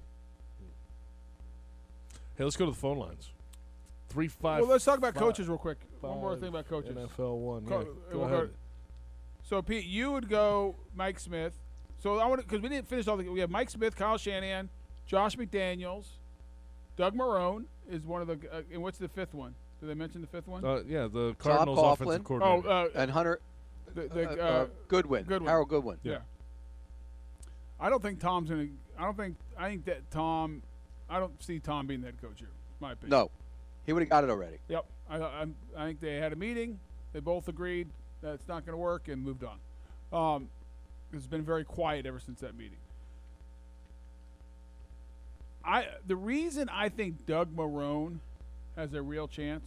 Hey, let's go to the phone lines. 3-5. Well, let's talk about five, coaches real quick. One more thing about coaches. NFL 1. Co- Yeah, go we'll ahead. So, Pete, you would go Mike Smith. So I want because we didn't finish all the. We have Mike Smith, Kyle Shanahan, Josh McDaniels, Doug Marrone is one of the. And what's the fifth one? Did they mention the fifth one? Yeah, the Cardinals Coughlin. offensive coordinator. And Hunter Goodwin. Goodwin. Harold Goodwin. Yeah. I don't think Tom's gonna. I think that Tom. I don't see Tom being the head coach here. My opinion. No, he would have got it already. Yep. I think they had a meeting. They both agreed that it's not going to work and moved on. It's been very quiet ever since that meeting. The reason I think Doug Marrone has a real chance,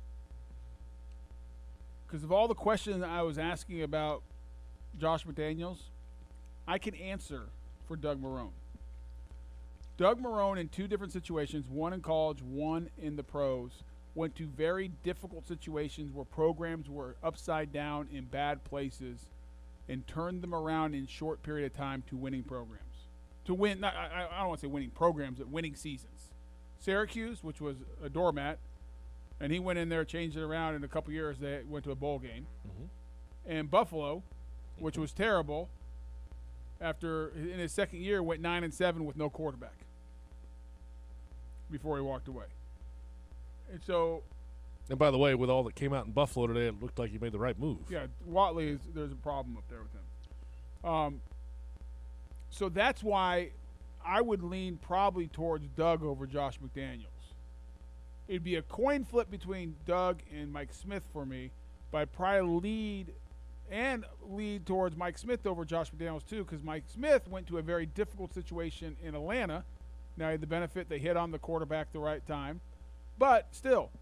because of all the questions I was asking about Josh McDaniels, I can answer for Doug Marrone. Doug Marrone, in two different situations, one in college, one in the pros, went to very difficult situations where programs were upside down in bad places and turned them around in short period of time to winning programs. to win. I don't want to say winning programs, but winning seasons. Syracuse, which was a doormat, and he went in there, changed it around. In a couple years, they went to a bowl game. And Buffalo, which was terrible, after in his second year went 9-7 with no quarterback before he walked away. And so, And by the way, with all that came out in Buffalo today, it looked like he made the right move. yeah, Watley there's a problem up there with him. So that's why I would lean probably towards Doug over Josh McDaniels. It'd be a coin flip between Doug and Mike Smith for me, but I'd probably lead towards Mike Smith over Josh McDaniels too, because Mike Smith went to a very difficult situation in Atlanta. Now he had the benefit they hit on the quarterback the right time, but still,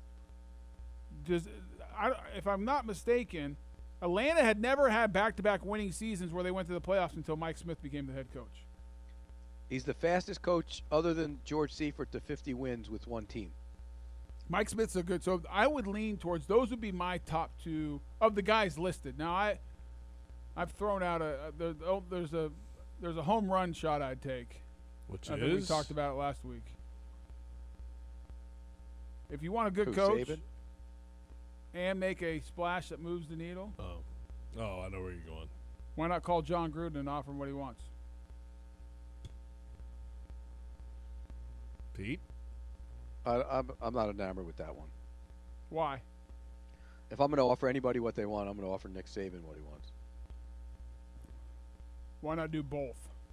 if I'm not mistaken, Atlanta had never had back-to-back winning seasons where they went to the playoffs until Mike Smith became the head coach. He's the fastest coach other than George Seifert to 50 wins with one team. Mike Smith's a good. So I would lean towards those. Would be my top two of the guys listed. Now I've thrown out there's a home run shot I'd take. Which I think we talked about it last week. If you want a good coach Saban? and make a splash that moves the needle, Oh, I know where you're going. why not call John Gruden and offer him what he wants? Pete? I'm not enamored with that one. Why? If I'm going to offer anybody what they want, I'm going to offer Nick Saban what he wants. Why not do both?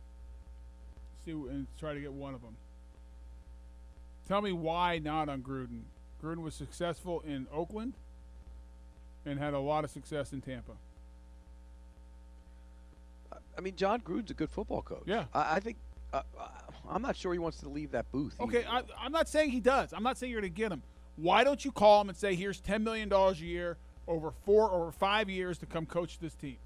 And try to get one of them. Tell me why not on Gruden. Gruden was successful in Oakland and had a lot of success in Tampa. I mean, John Gruden's a good football coach. Yeah. I think I'm not sure he wants to leave that booth. Okay, either. I'm not saying he does. I'm not saying you're going to get him. Why don't you call him and say, here's $10 million a year over 4 or 5 years to come coach this team?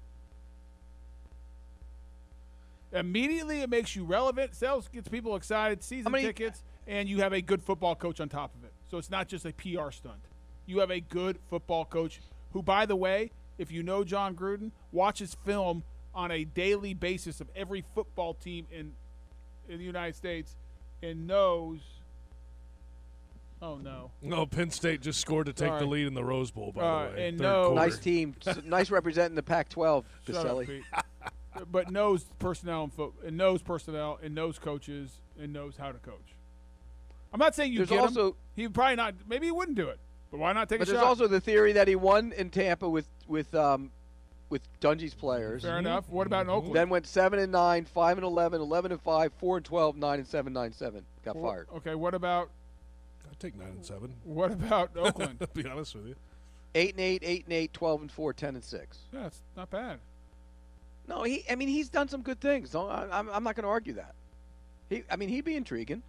Immediately, it makes you relevant. Sales gets people excited, season tickets, and you have a good football coach on top of it. So it's not just a PR stunt. You have a good football coach who, by the way, if you know John Gruden, watches film on a daily basis of every football team in the United States and knows. Oh, no. No, Penn State just scored to take the lead in the Rose Bowl, by the way. And Third no. quarter. Nice team. Nice representing the Pac-12, Shut up, Baselli. Pete. But knows personnel and knows coaches and knows how to coach. I'm not saying you There's get also- him. He probably not. Maybe he wouldn't do it. But why not take But a there's shot? also the theory that he won in Tampa with Dungy's players. Fair enough. What about in Oakland? Then went 7-9, 5-11, 11-5, 4-12, 9-7, 9-7. Got fired. Okay. What about I'd take 9-7. Oakland? To be honest with you. 8-8, 8-8, 12-4, 10-6. Yeah, it's not bad. No, he's done some good things. I'm not going to argue that. He'd be intriguing.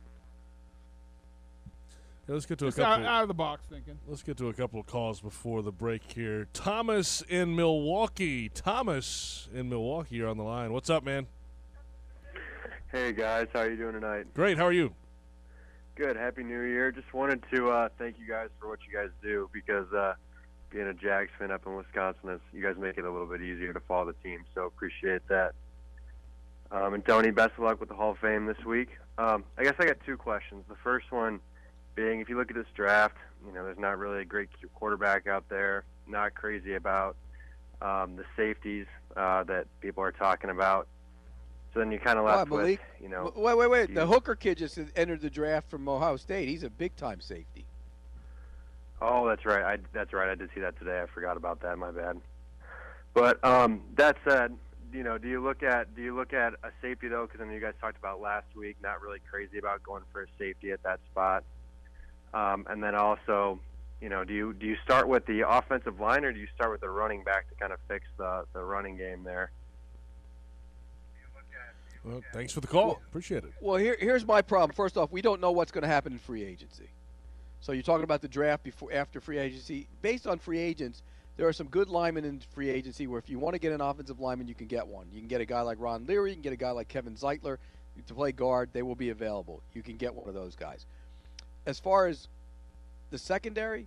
Yeah, let's get to Just a couple. out of the box thinking. Let's get to a couple of calls before the break here. Thomas in Milwaukee. Thomas in Milwaukee, you're on the line. What's up, man? Hey guys, how are you doing tonight? Great. How are you? Good. Happy New Year. Just wanted to thank you guys for what you guys do because being a Jags fan up in Wisconsin, you guys make it a little bit easier to follow the team. So appreciate that. And Tony, best of luck with the Hall of Fame this week. I guess I got two questions. The first one being, if you look at this draft, there's not really a great quarterback out there. Not crazy about the safeties that people are talking about. So then you kind of left with, Wait. The Hooker kid just entered the draft from Ohio State. He's a big-time safety. Oh, that's right. I did see that today. I forgot about that. My bad. But that said, do you look at a safety though? Because I know you guys talked about last week, not really crazy about going for a safety at that spot. And then also, do you start with the offensive line or do you start with the running back to kind of fix the running game there? Well, thanks for the call. Appreciate it. Well, here's my problem. First off, we don't know what's going to happen in free agency. So you're talking about the draft after free agency. Based on free agents, there are some good linemen in free agency where if you want to get an offensive lineman, you can get one. You can get a guy like Ron Leary. You can get a guy like Kevin Zeitler to play guard. They will be available. You can get one of those guys. As far as the secondary,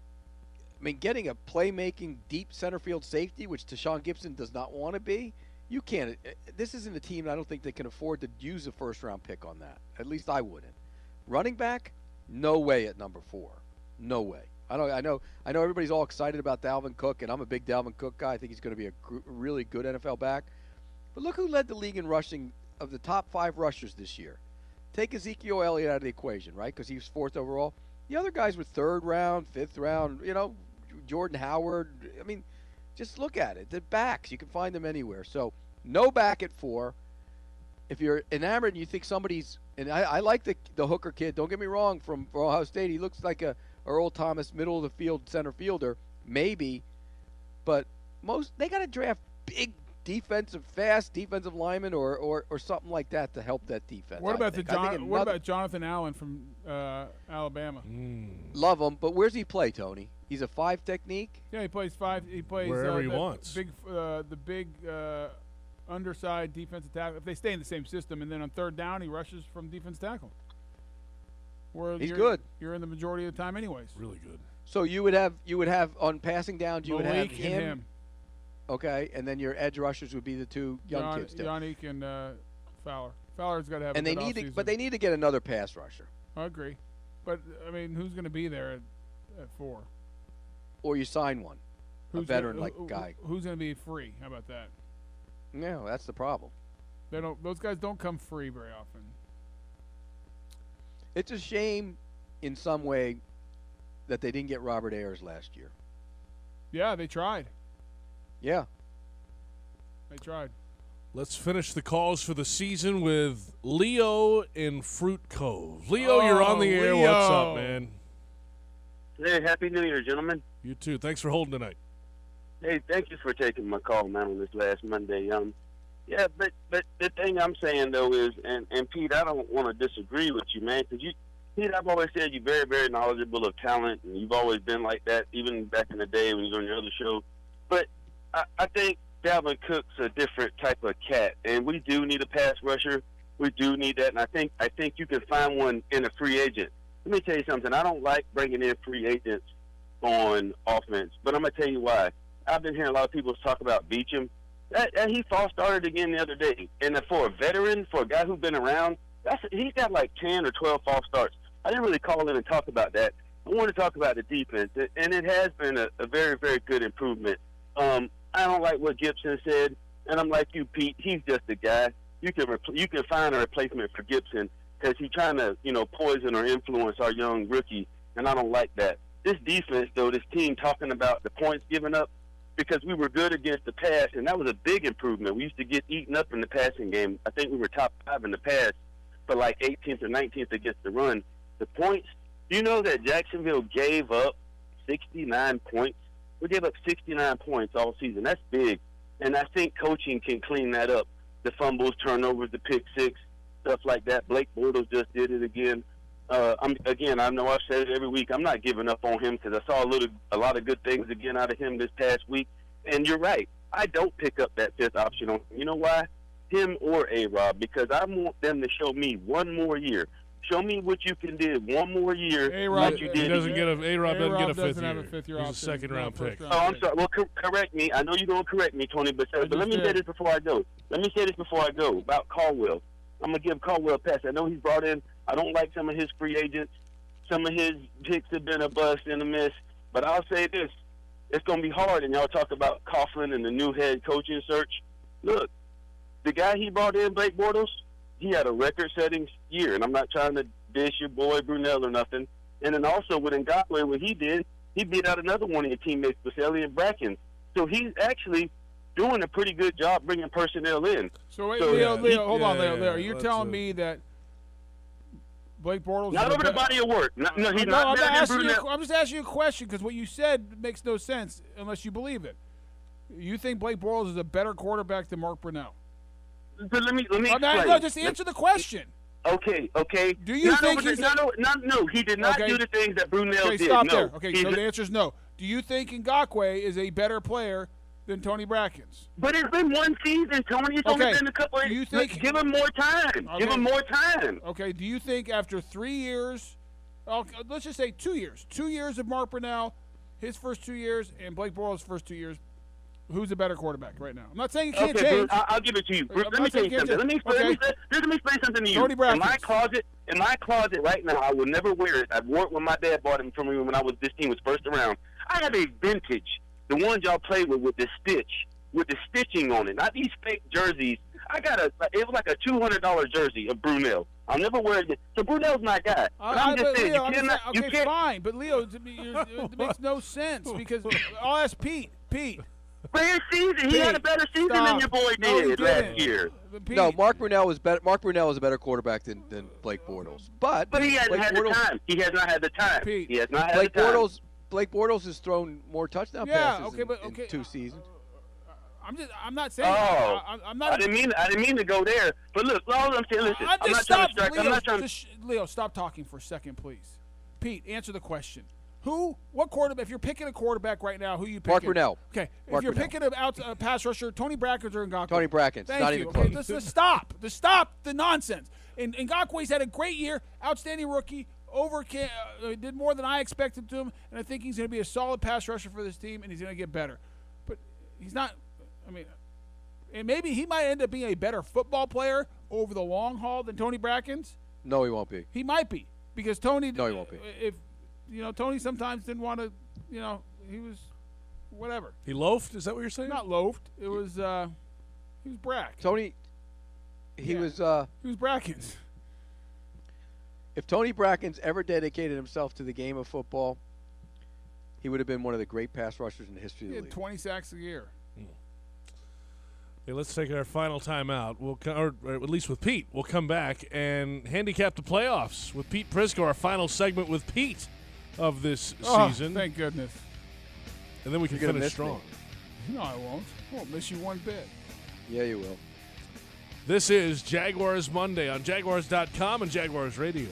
getting a playmaking deep center field safety, which Tashawn Gibson does not want to be, you can't. This isn't a team. I don't think they can afford to use a first-round pick on that. At least I wouldn't. Running back, no way at number 4. No way. I know everybody's all excited about Dalvin Cook, and I'm a big Dalvin Cook guy. I think he's going to be a really good NFL back. But look who led the league in rushing of the top 5 rushers this year. Take Ezekiel Elliott out of the equation, right? Because he was 4th overall. The other guys were 3rd round, 5th round. Jordan Howard. I mean, just look at it. The backs, you can find them anywhere. So no back at 4. If you're enamored and you think somebody's, and I like the Hooker kid. Don't get me wrong. From Ohio State, he looks like a Earl Thomas, middle of the field center fielder, maybe. But they got to draft big fast defensive linemen or something like that to help that defense. What about Jonathan Allen from Alabama? Love him, but where's he play, Tony? He's a 5 technique. Yeah, he plays 5. He plays wherever he wants. The big underside defensive tackle. If they stay in the same system, and then on 3rd down, he rushes from defense tackle. He's good. You're in the majority of the time, anyways. Really good. So you would have on passing downs, you would have him. Okay, and then your edge rushers would be the 2 young kids. Yannick and Fowler. Fowler's got to have. And they need to get another pass rusher. I agree, but I mean, who's going to be there at 4? Or you sign one, a veteran guy. Who's going to be free? How about that? No, that's the problem. Those guys don't come free very often. It's a shame, in some way, that they didn't get Robert Ayers last year. Yeah, they tried. Yeah. They tried. Let's finish the calls for the season with Leo in Fruit Cove. Leo, you're on the air. Leo. What's up, man? Hey, Happy New Year, gentlemen. You too. Thanks for holding tonight. Hey, thank you for taking my call, man, on this last Monday. Yeah, but the thing I'm saying, though, is, and Pete, I don't want to disagree with you, man, because Pete, I've always said you're very, very knowledgeable of talent, and you've always been like that, even back in the day when you were on your other show. But I think Dalvin Cook's a different type of cat, and we do need a pass rusher. We do need that, and I think you can find one in a free agent. Let me tell you something. I don't like bringing in free agents on offense, but I'm going to tell you why. I've been hearing a lot of people talk about Beachum. He false started again the other day. And for a veteran, for a guy who's been around, he's got like 10 or 12 false starts. I didn't really call in and talk about that. I want to talk about the defense, and it has been a very, very good improvement. I don't like what Gibson said, and I'm like you, Pete. He's just a guy. You can find a replacement for Gibson because he's trying to, poison or influence our young rookie, and I don't like that. This defense, though, this team talking about the points given up, because we were good against the pass, and that was a big improvement. We used to get eaten up in the passing game. I think we were top 5 in the pass, but like 18th or 19th against the run. The points, you know that Jacksonville gave up 69 points? We gave up 69 points all season. That's big, and I think coaching can clean that up. The fumbles, turnovers, the pick six, stuff like that. Blake Bortles just did it again. I know I've said it every week. I'm not giving up on him because I saw a lot of good things again out of him this past week. And you're right. I don't pick up that 5th option on him. You know why? Him or A-Rob, because I want them to show me one more year. Show me what you can do one more year. A-Rob, like you did. A-Rob doesn't get a 5th have year. a 5th year He's option. a second-round pick. Oh, I'm sorry. Well, correct me. I know you're going to correct me, Tony, but let me say this before I go. About Caldwell. I'm going to give Caldwell a pass. I know he's brought in. I don't like some of his free agents. Some of his picks have been a bust and a miss. But I'll say this. It's going to be hard, and y'all talk about Coughlin and the new head coaching search. Look, the guy he brought in, Blake Bortles, he had a record-setting year, and I'm not trying to dish your boy Brunell or nothing. And then also with Ngakoue, what he did, he beat out another one of your teammates, Baselli and Bracken. So he's actually doing a pretty good job bringing personnel in. So wait, Leo, hold on, Leo. Are you telling me that Blake Bortles not over the body of work? No, he's not. I'm just asking you a question because what you said makes no sense unless you believe it. You think Blake Bortles is a better quarterback than Mark Brunell? But let me explain. No, just answer the question. Okay. Do you think he's no, he did not do the things that Brunell did. Stop no. there. Okay, so the answer is no. Do you think Ngakoue is a better player than Tony Brackens? But it's been one season, Tony. It's only been a couple of years. Give him more time. Okay. Give him more time. Okay, do you think after 3 years, let's just say 2 years, 2 years of Mark Brunell, his first 2 years, and Blake Bortles' first 2 years, who's a better quarterback right now? I'm not saying it can't Okay, change. Bruce, I'll give it to you. Bruce, I'm let me not tell saying you it can't something. change. Let me explain something to you. Tony Brackens. In my closet right now, I will never wear it. I wore it when my dad bought it for me when this team was first around. I have a vintage, the ones y'all play with the stitching on it, not these fake jerseys. It was like a $200 jersey of Brunel. I'll never wear it again. So Brunel's my guy. But I'm just saying, Leo, you can't. fine. But Leo, it makes no sense because I'll ask Pete. For his season, he had a better season than your boy did last year. Pete. No, Mark Brunell was better. Mark Brunell is a better quarterback than Blake Bortles. But he hasn't Blake had Bortles, the time. He has not had the time. Pete. He has not had the time. Blake Bortles has thrown more touchdown passes in 2 seasons. I'm not saying. Oh, I'm not. I didn't mean to go there. But look, all I'm saying, listen. I'm not trying to distract. I'm not trying to. Leo, stop talking for a second, please. Pete, answer the question. What quarterback? If you're picking a quarterback right now, who you picking? Mark Brunell. Okay. Mark if you're Brunell. picking a pass rusher, Tony Brackens or Ngakoue? Tony Brackens. Thank Not you. even Okay, close. let's stop. Stop the nonsense. And Ngakoue's had a great year, outstanding rookie. Did more than I expected to him, and I think he's going to be a solid pass rusher for this team, and he's going to get better. But he's not. I mean, and maybe he might end up being a better football player over the long haul than Tony Brackens. No, he won't be. He might be because Tony. No, he won't be. If Tony sometimes didn't want to. He was whatever. He loafed? Is that what you're saying? Not loafed. It was. He was Brack. Tony. He was. He was Brackens. If Tony Brackens ever dedicated himself to the game of football, he would have been one of the great pass rushers in the history of He the had league. 20 sacks a year. Okay, let's take our final timeout. Or at least with Pete. We'll come back and handicap the playoffs with Pete Prisco, our final segment with Pete of this season. Thank goodness. And then we can You're gonna finish miss strong. No, I won't. I won't miss you one bit. Yeah, you will. This is Jaguars Monday on Jaguars.com and Jaguars Radio.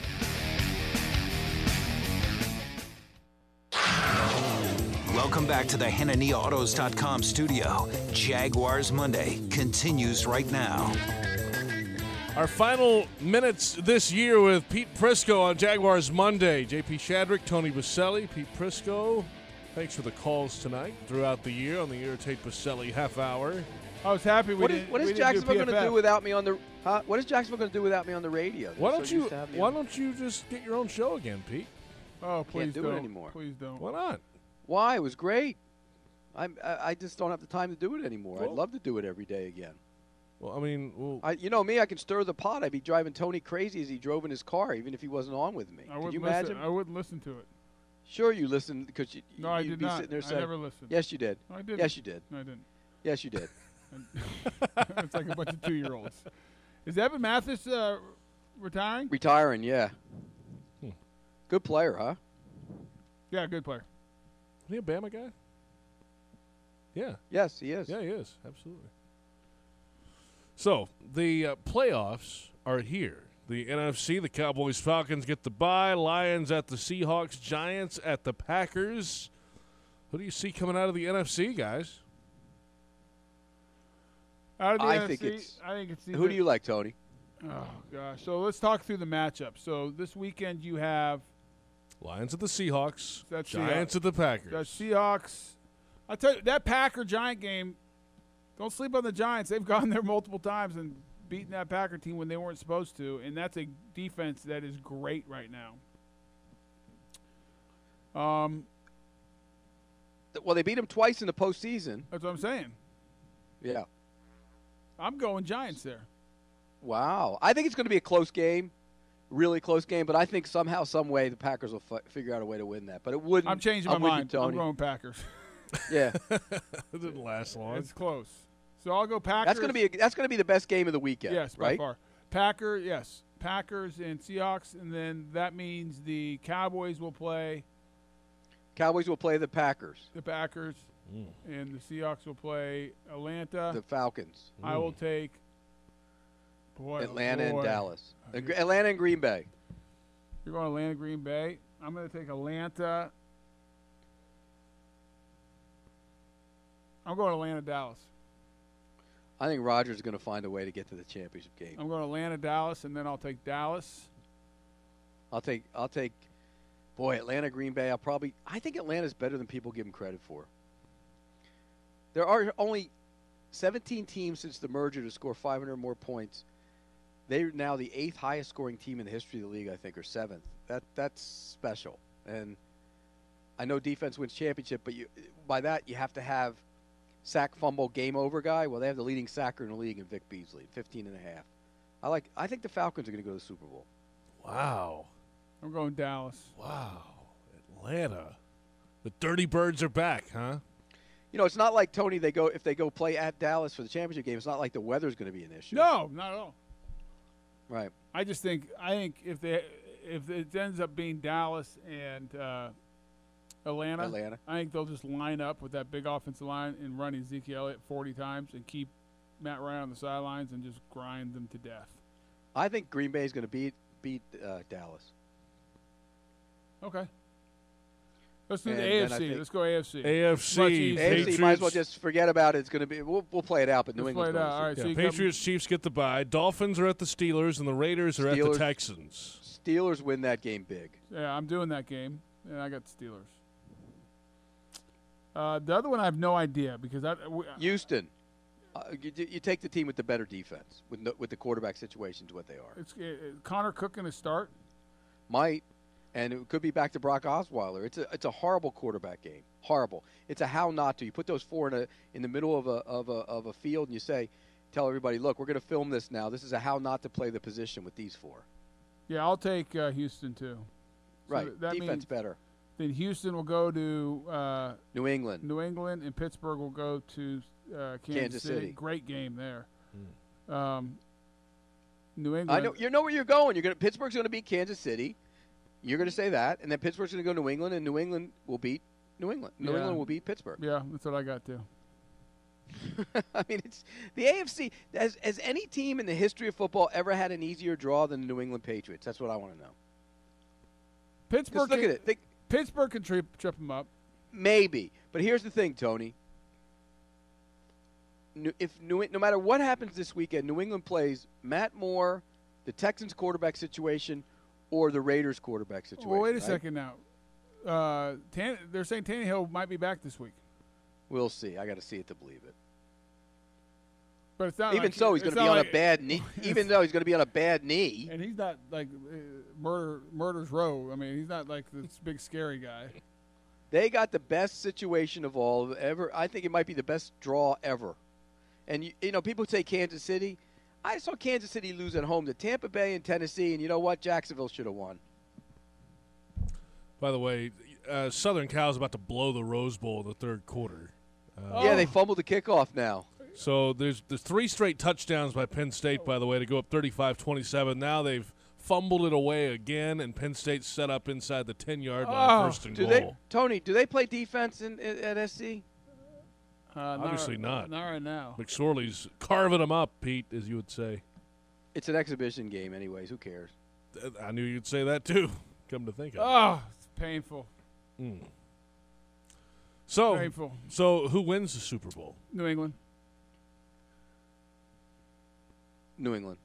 Welcome back to the HannaniAutos.com studio. Jaguars Monday continues right now. Our final minutes this year with Pete Prisco on Jaguars Monday. JP Shadrick, Tony Baselli, Pete Prisco. Thanks for the calls tonight throughout the year on the Irritate Baselli half hour. I was happy What is Jacksonville going to do without me on the? What is Jacksonville going to do without me on the radio? Why don't you just get your own show again, Pete? Oh, please do it anymore. Please don't. Why not? Why? It was great. I just don't have the time to do it anymore. Well, I'd love to do it every day again. Well, I mean, you know me. I can stir the pot. I'd be driving Tony crazy as he drove in his car, even if he wasn't on with me. Could you imagine? I wouldn't listen to it. Sure, you listened because No, I you'd did be not. sitting there I saying, never listened. Yes, you did. No, I didn't. Yes, you did. No, I didn't. Yes, you did. It's like a bunch of 2-year-olds. Is Evan Mathis retiring? Retiring, yeah. Good player, huh? Yeah, good player. Is he a Bama guy? Yeah. Yes, he is. Yeah, he is. Absolutely. So, the playoffs are here. The NFC, the Cowboys, Falcons get the bye. Lions at the Seahawks. Giants at the Packers. Who do you see coming out of the NFC, guys? Out of the I NFC, think it's. I think it's. Who do you like, Tony? Oh gosh. So let's talk through the matchup. So this weekend you have Lions at the Seahawks. That's Giants Seahawks. at the Packers. the Seahawks. I tell you, that Packer-Giant game. Don't sleep on the Giants. They've gone there multiple times and beaten that Packer team when they weren't supposed to, and that's a defense that is great right now. Well, they beat him twice in the postseason. That's what I'm saying. Yeah. I'm going Giants there. Wow. I think it's going to be a close game, really close game, but I think somehow, some way, the Packers will figure out a way to win that. But it wouldn't. I'm changing my with mind. you, I'm Tony. going Packers. Yeah. It didn't last long. It's close. So I'll go Packers. That's going to be the best game of the weekend. Yes, right? by far. Packers and Seahawks, and then that means the Cowboys will play Cowboys will play the Packers. the Packers, and the Seahawks will play Atlanta. The Falcons. I will take Atlanta and Dallas. Okay. Atlanta and Green Bay. You're going Atlanta, Green Bay. I'm going to take Atlanta. I'm going Atlanta, Dallas. I think Rodgers is going to find a way to get to the championship game. I'm going Atlanta, Dallas, and then I'll take Dallas. I'll take Atlanta, Green Bay. I think Atlanta's better than people give them credit for. There are only 17 teams since the merger to score 500 or more points. They're now the 8th highest scoring team in the history of the league, I think, or 7th. That's special. And I know defense wins championship, but by that you have to have sack, fumble, game over guy. Well, they have the leading sacker in the league in Vic Beasley, 15.5. I think the Falcons are going to go to the Super Bowl. Wow. I'm going Dallas. Wow. Atlanta. The Dirty Birds are back, huh? You know, it's not like, Tony, if they go play at Dallas for the championship game, it's not like the weather's going to be an issue. No, not at all. Right. I think if it ends up being Dallas and Atlanta, I think they'll just line up with that big offensive line and run Ezekiel Elliott 40 times and keep Matt Ryan on the sidelines and just grind them to death. I think Green Bay is going to beat Dallas. Okay. Let's do the AFC. Let's go AFC. AFC, might as well just forget about it. It's going to be. We'll play it out, but New England's going to. All right, so Patriots, Chiefs get the bye. Dolphins are at the Steelers, and the Raiders are at the Texans. Steelers win that game big. Yeah, I'm doing that game, and I got the Steelers. The other one, I have no idea because Houston. You take the team with the better defense with the quarterback situations what they are. It's Connor Cook going to start. Might. And it could be back to Brock Osweiler. It's a horrible quarterback game. Horrible. It's a how not to. You put those 4 in the middle of a field, and you tell everybody, look, we're going to film this now. This is a how not to play the position with these 4. Yeah, I'll take Houston too. Right. So that defense means better. Then Houston will go to New England. And Pittsburgh will go to Kansas City. Great game there. New England. I know. You know where you're going. Pittsburgh's going to beat Kansas City. You're going to say that, and then Pittsburgh's going to go to New England, and New England will beat New England. New England will beat Pittsburgh. Yeah, that's what I got too. I mean, it's the AFC. Has any team in the history of football ever had an easier draw than the New England Patriots? That's what I want to know. Pittsburgh. Look at it. Pittsburgh can trip them up. Maybe, but here's the thing, Tony. No matter what happens this weekend, New England plays Matt Moore, the Texans quarterback situation, or the Raiders quarterback situation. Well, wait a second now. They're saying Tannehill might be back this week. We'll see. I got to see it to believe it. But it's not even so, he's going to be on a bad knee. Even though he's going to be on a bad knee, and he's not like murder's row. I mean, he's not like this big scary guy. They got the best situation of all ever. I think it might be the best draw ever. And you know, people say Kansas City. I saw Kansas City lose at home to Tampa Bay and Tennessee, and you know what? Jacksonville should have won. By the way, Southern Cal's about to blow the Rose Bowl in the third quarter. Yeah, they fumbled the kickoff now. So there's 3 straight touchdowns by Penn State, by the way, to go up 35-27. Now they've fumbled it away again, and Penn State set up inside the 10-yard line, first and goal. Tony, do they play defense at SC? Obviously not. Not right now. McSorley's carving them up, Pete, as you would say. It's an exhibition game anyways. Who cares? I knew you'd say that, too, come to think of it. Oh, it's painful. So who wins the Super Bowl? New England. New England.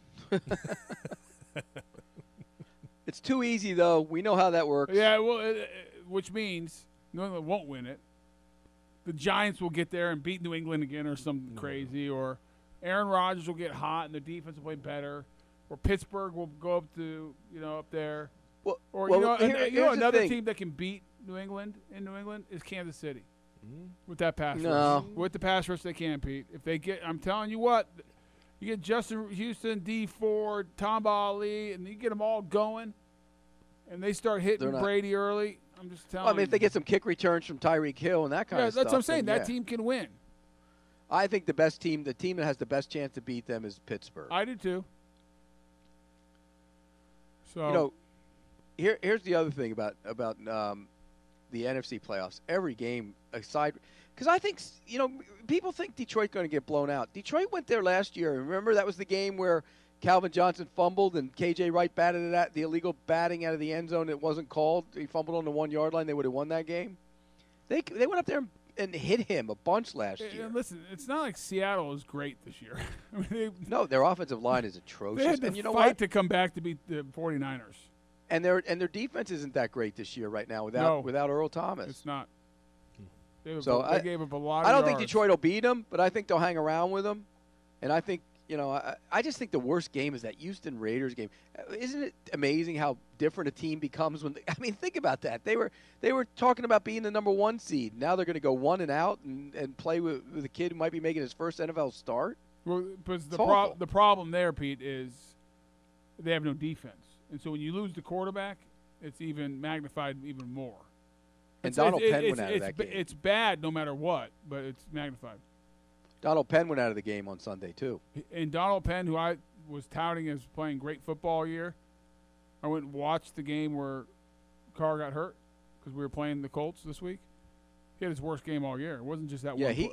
It's too easy, though. We know how that works. Yeah, well, which means New England won't win it. The Giants will get there and beat New England again or something crazy, or Aaron Rodgers will get hot and their defense will play better, or Pittsburgh will go up to, up there. Another team that can beat New England in New England is Kansas City with that pass rush. With the pass rush, they can, Pete. If they get, I'm telling you what, you get Justin Houston, D Ford, Tom Ali, and you get them all going, and they start hitting Brady early. I'm just telling you. I mean, if they get some kick returns from Tyreek Hill and that kind of stuff. Yeah, that's what I'm saying. That team can win. I think the team that has the best chance to beat them is Pittsburgh. I do too. So, here's the other thing about the NFC playoffs. Every game aside, because I think people think Detroit's going to get blown out. Detroit went there last year. Remember that was the game where Calvin Johnson fumbled and KJ Wright batted it at the illegal batting out of the end zone. It wasn't called. He fumbled on the 1 yard line. They would have won that game. They went up there and hit him a bunch last year. Listen, it's not like Seattle is great this year. I mean, no, their offensive line is atrocious. They had to and you know fight what? to come back to beat the 49ers. And their defense isn't that great this year right now without Earl Thomas. It's not. They So gave up a lot. I of don't think yards. Detroit will beat them, but I think they'll hang around with them. And I think, I just think the worst game is that Houston Raiders game. Isn't it amazing how different a team becomes when? Think about that. They were talking about being the number 1 seed. Now they're going to go 1-and-out and play with a kid who might be making his first NFL start. Well, but awful. the problem there, Pete, is they have no defense, and so when you lose the quarterback, it's even magnified even more. And Donald Penn went out of that game. It's bad no matter what, but it's magnified. Donald Penn went out of the game on Sunday too. And Donald Penn, who I was touting as playing great football all year, I went and watched the game where Carr got hurt because we were playing the Colts this week. He had his worst game all year. It wasn't just that one.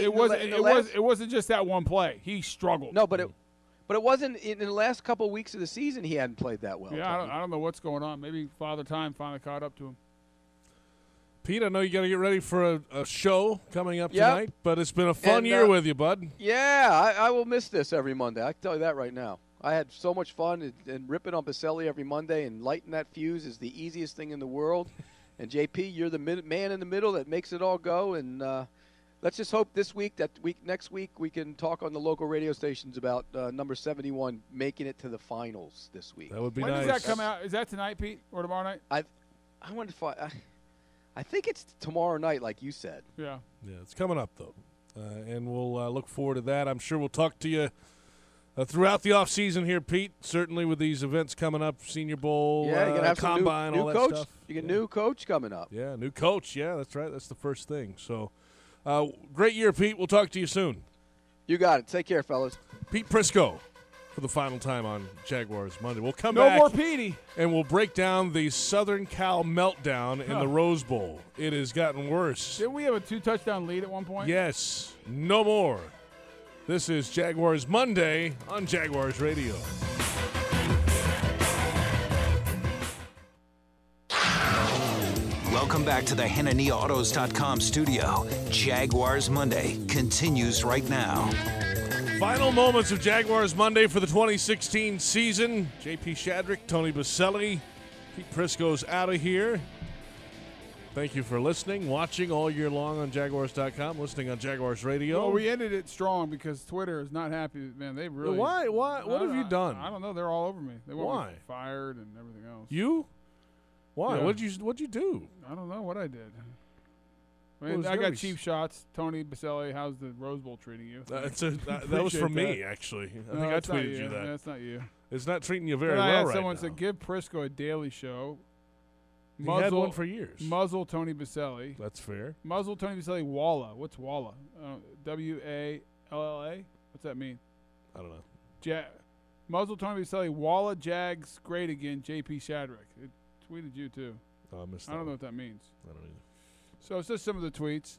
It wasn't just that one play. He struggled. No, but it wasn't in the last couple of weeks of the season. He hadn't played that well. Yeah, I don't know what's going on. Maybe Father Time finally caught up to him. Pete, I know you got to get ready for a show coming up tonight, but it's been a fun year with you, bud. Yeah, I will miss this every Monday. I can tell you that right now. I had so much fun and ripping on Baselli every Monday, and lighting that fuse is the easiest thing in the world. And JP, you're the man in the middle that makes it all go. And let's just hope next week we can talk on the local radio stations about number 71 making it to the finals this week. That would be nice. nice. When does that come out? Is that tonight, Pete, or tomorrow night? I wanted to find. I think it's tomorrow night, like you said. Yeah. Yeah, it's coming up, though. And we'll look forward to that. I'm sure we'll talk to you throughout the offseason here, Pete, certainly with these events coming up, Senior Bowl, you're going to have Combine, new all coach. that stuff. You get a new coach coming up. Yeah, new coach. Yeah, that's right. That's the first thing. So, great year, Pete. We'll talk to you soon. You got it. Take care, fellas. Pete Prisco for the final time on Jaguars Monday. We'll come back. No more Petey. And we'll break down the Southern Cal meltdown in the Rose Bowl. It has gotten worse. Didn't we have a 2-touchdown lead at one point? Yes. No more. This is Jaguars Monday on Jaguars Radio. Welcome back to the HannaneyAutos.com studio. Jaguars Monday continues right now. Final moments of Jaguars Monday for the 2016 season. J.P. Shadrick, Tony Baselli, Pete Prisco's out of here. Thank you for listening, watching all year long on Jaguars.com, listening on Jaguars Radio. Well, we ended it strong because Twitter is not happy. Man, they really. Why? What have you done? I don't know. They're all over me. They want me Why? fired and everything else. You? Why? Yeah. What'd you do? I don't know what I did. I Well, mean, it I got was- cheap shots. Tony Baselli, how's the Rose Bowl treating you? That was from Appreciate me, that. actually. I No, think I that's not tweeted you that. That's not you. It's not treating you very Then I well had right someone now. said, give Prisco a daily show. He had one for years. Muzzle Tony Baselli. That's fair. Muzzle Tony Baselli Walla. What's Walla? W-A-L-L-A? What's that mean? I don't know. Muzzle Tony Baselli Walla Jags great again. J.P. Shadrick. It tweeted you too. Oh, I missed that. I don't know one. what that means. I don't either. So it's just some of the tweets.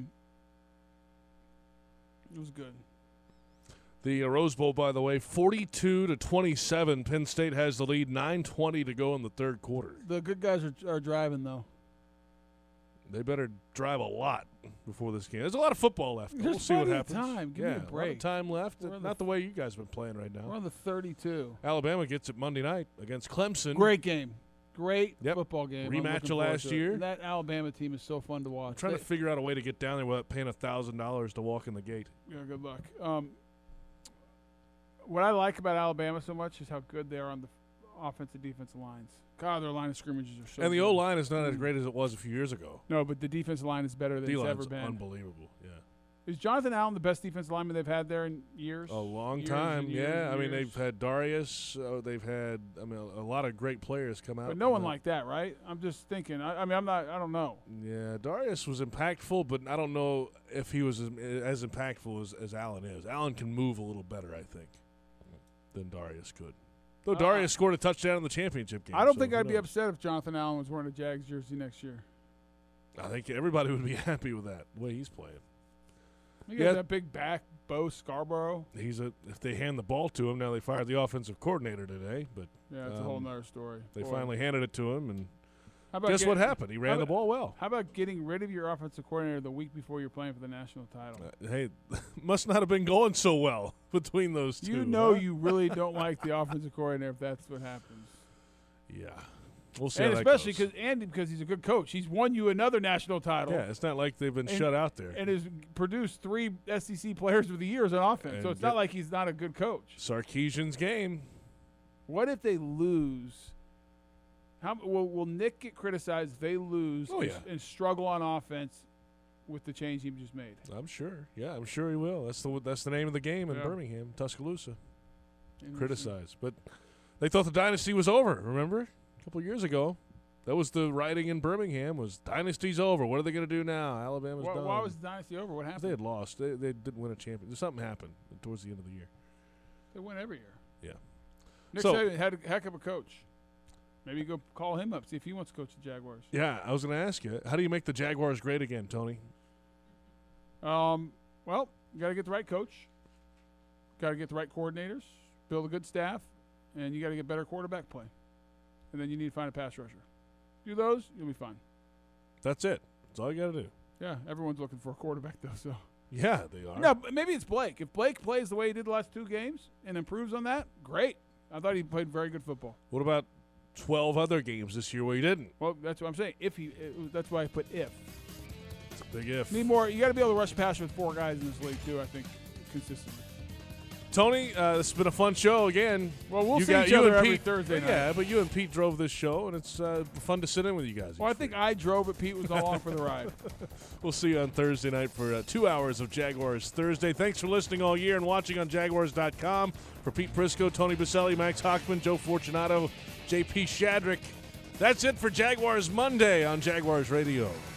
It was good. The Rose Bowl, by the way, 42-27. Penn State has the lead. 9:20 to go in the third quarter. The good guys are driving though. They better drive a lot before this game. There's a lot of football left. There's we'll see what plenty of happens. time. Give me a lot of break. time left. We're on Not the way you guys have been playing right We're now. on the 32. Alabama gets it Monday night against Clemson. Great game. Great Yep. football game. I'm Rematch looking of forward last to it. year. And that Alabama team is so fun to watch. I'm trying to figure out a way to get down there without paying $1,000 to walk in the gate. Yeah, good luck. What I like about Alabama so much is how good they are on the offensive defensive lines. God, their line of scrimmages are so And the good. O-line is not as great as it was a few years ago. No, but the defensive line is better than it's D-line's ever been. unbelievable, yeah. Is Jonathan Allen the best defensive lineman they've had there in years? A long Years time, and years yeah. and I mean, years. they've had Darius. They've had, a lot of great players come out. But no from one that. like that, right? I'm just thinking. I don't know. Yeah, Darius was impactful, but I don't know if he was as impactful as Allen is. Allen can move a little better, I think, than Darius could. Though Darius scored a touchdown in the championship game. I don't so think who I'd be knows? upset if Jonathan Allen was wearing a Jags jersey next year. I think everybody would be happy with that, the way he's playing. You got that big back, Bo Scarborough. If they hand the ball to him, now they fired the offensive coordinator today, but Yeah, it's a whole nother story. they Boy. finally handed it to him, and How about guess what getting- happened? He ran the ball well. How about getting rid of your offensive coordinator the week before you're playing for the national title? Hey, must not have been going so well between those two. You know huh? you really don't like the offensive coordinator if that's what happens. Yeah. We'll see And how especially that goes. because he's a good coach. He's won you another national title. Yeah, it's not like they've been shut out there. And has produced 3 SEC players of the year as an offense. And So it's not like he's not a good coach. Sarkisian's game. What if they lose? Will Nick get criticized if they lose and struggle on offense with the change he just made? I'm sure. Yeah, I'm sure he will. That's the name of the game in Birmingham, Tuscaloosa. Criticized. But they thought the dynasty was over, remember? A couple years ago. That was the writing in Birmingham was dynasty's over. What are they going to do now? Alabama's done. Why was the dynasty over? What happened? They had lost. They didn't win a championship. Something happened towards the end of the year. They win every year. Yeah. Nick Saban had a heck of a coach. Maybe you go call him up, see if he wants to coach the Jaguars. Yeah, I was going to ask you, how do you make the Jaguars great again, Tony? Well, you got to get the right coach. Got to get the right coordinators, build a good staff, and you got to get better quarterback play. And then you need to find a pass rusher. Do those, you'll be fine. That's it. That's all you got to do. Yeah, everyone's looking for a quarterback, though. So yeah, they are. No, but maybe it's Blake. If Blake plays the way he did the last 2 games and improves on that, great. I thought he played very good football. What about 12 other games this year where he didn't? Well, that's what I'm saying. That's why I put if. It's a big if. Need more. You got to be able to rush passer with 4 guys in this league too. I think consistently. Tony, this has been a fun show again. Well, we'll see each other every Thursday night. Yeah, but you and Pete drove this show, and it's fun to sit in with you guys. Well, I think I drove, but Pete was along for the ride. We'll see you on Thursday night for 2 hours of Jaguars Thursday. Thanks for listening all year and watching on Jaguars.com. For Pete Prisco, Tony Baselli, Max Hochman, Joe Fortunato, JP Shadrick. That's it for Jaguars Monday on Jaguars Radio.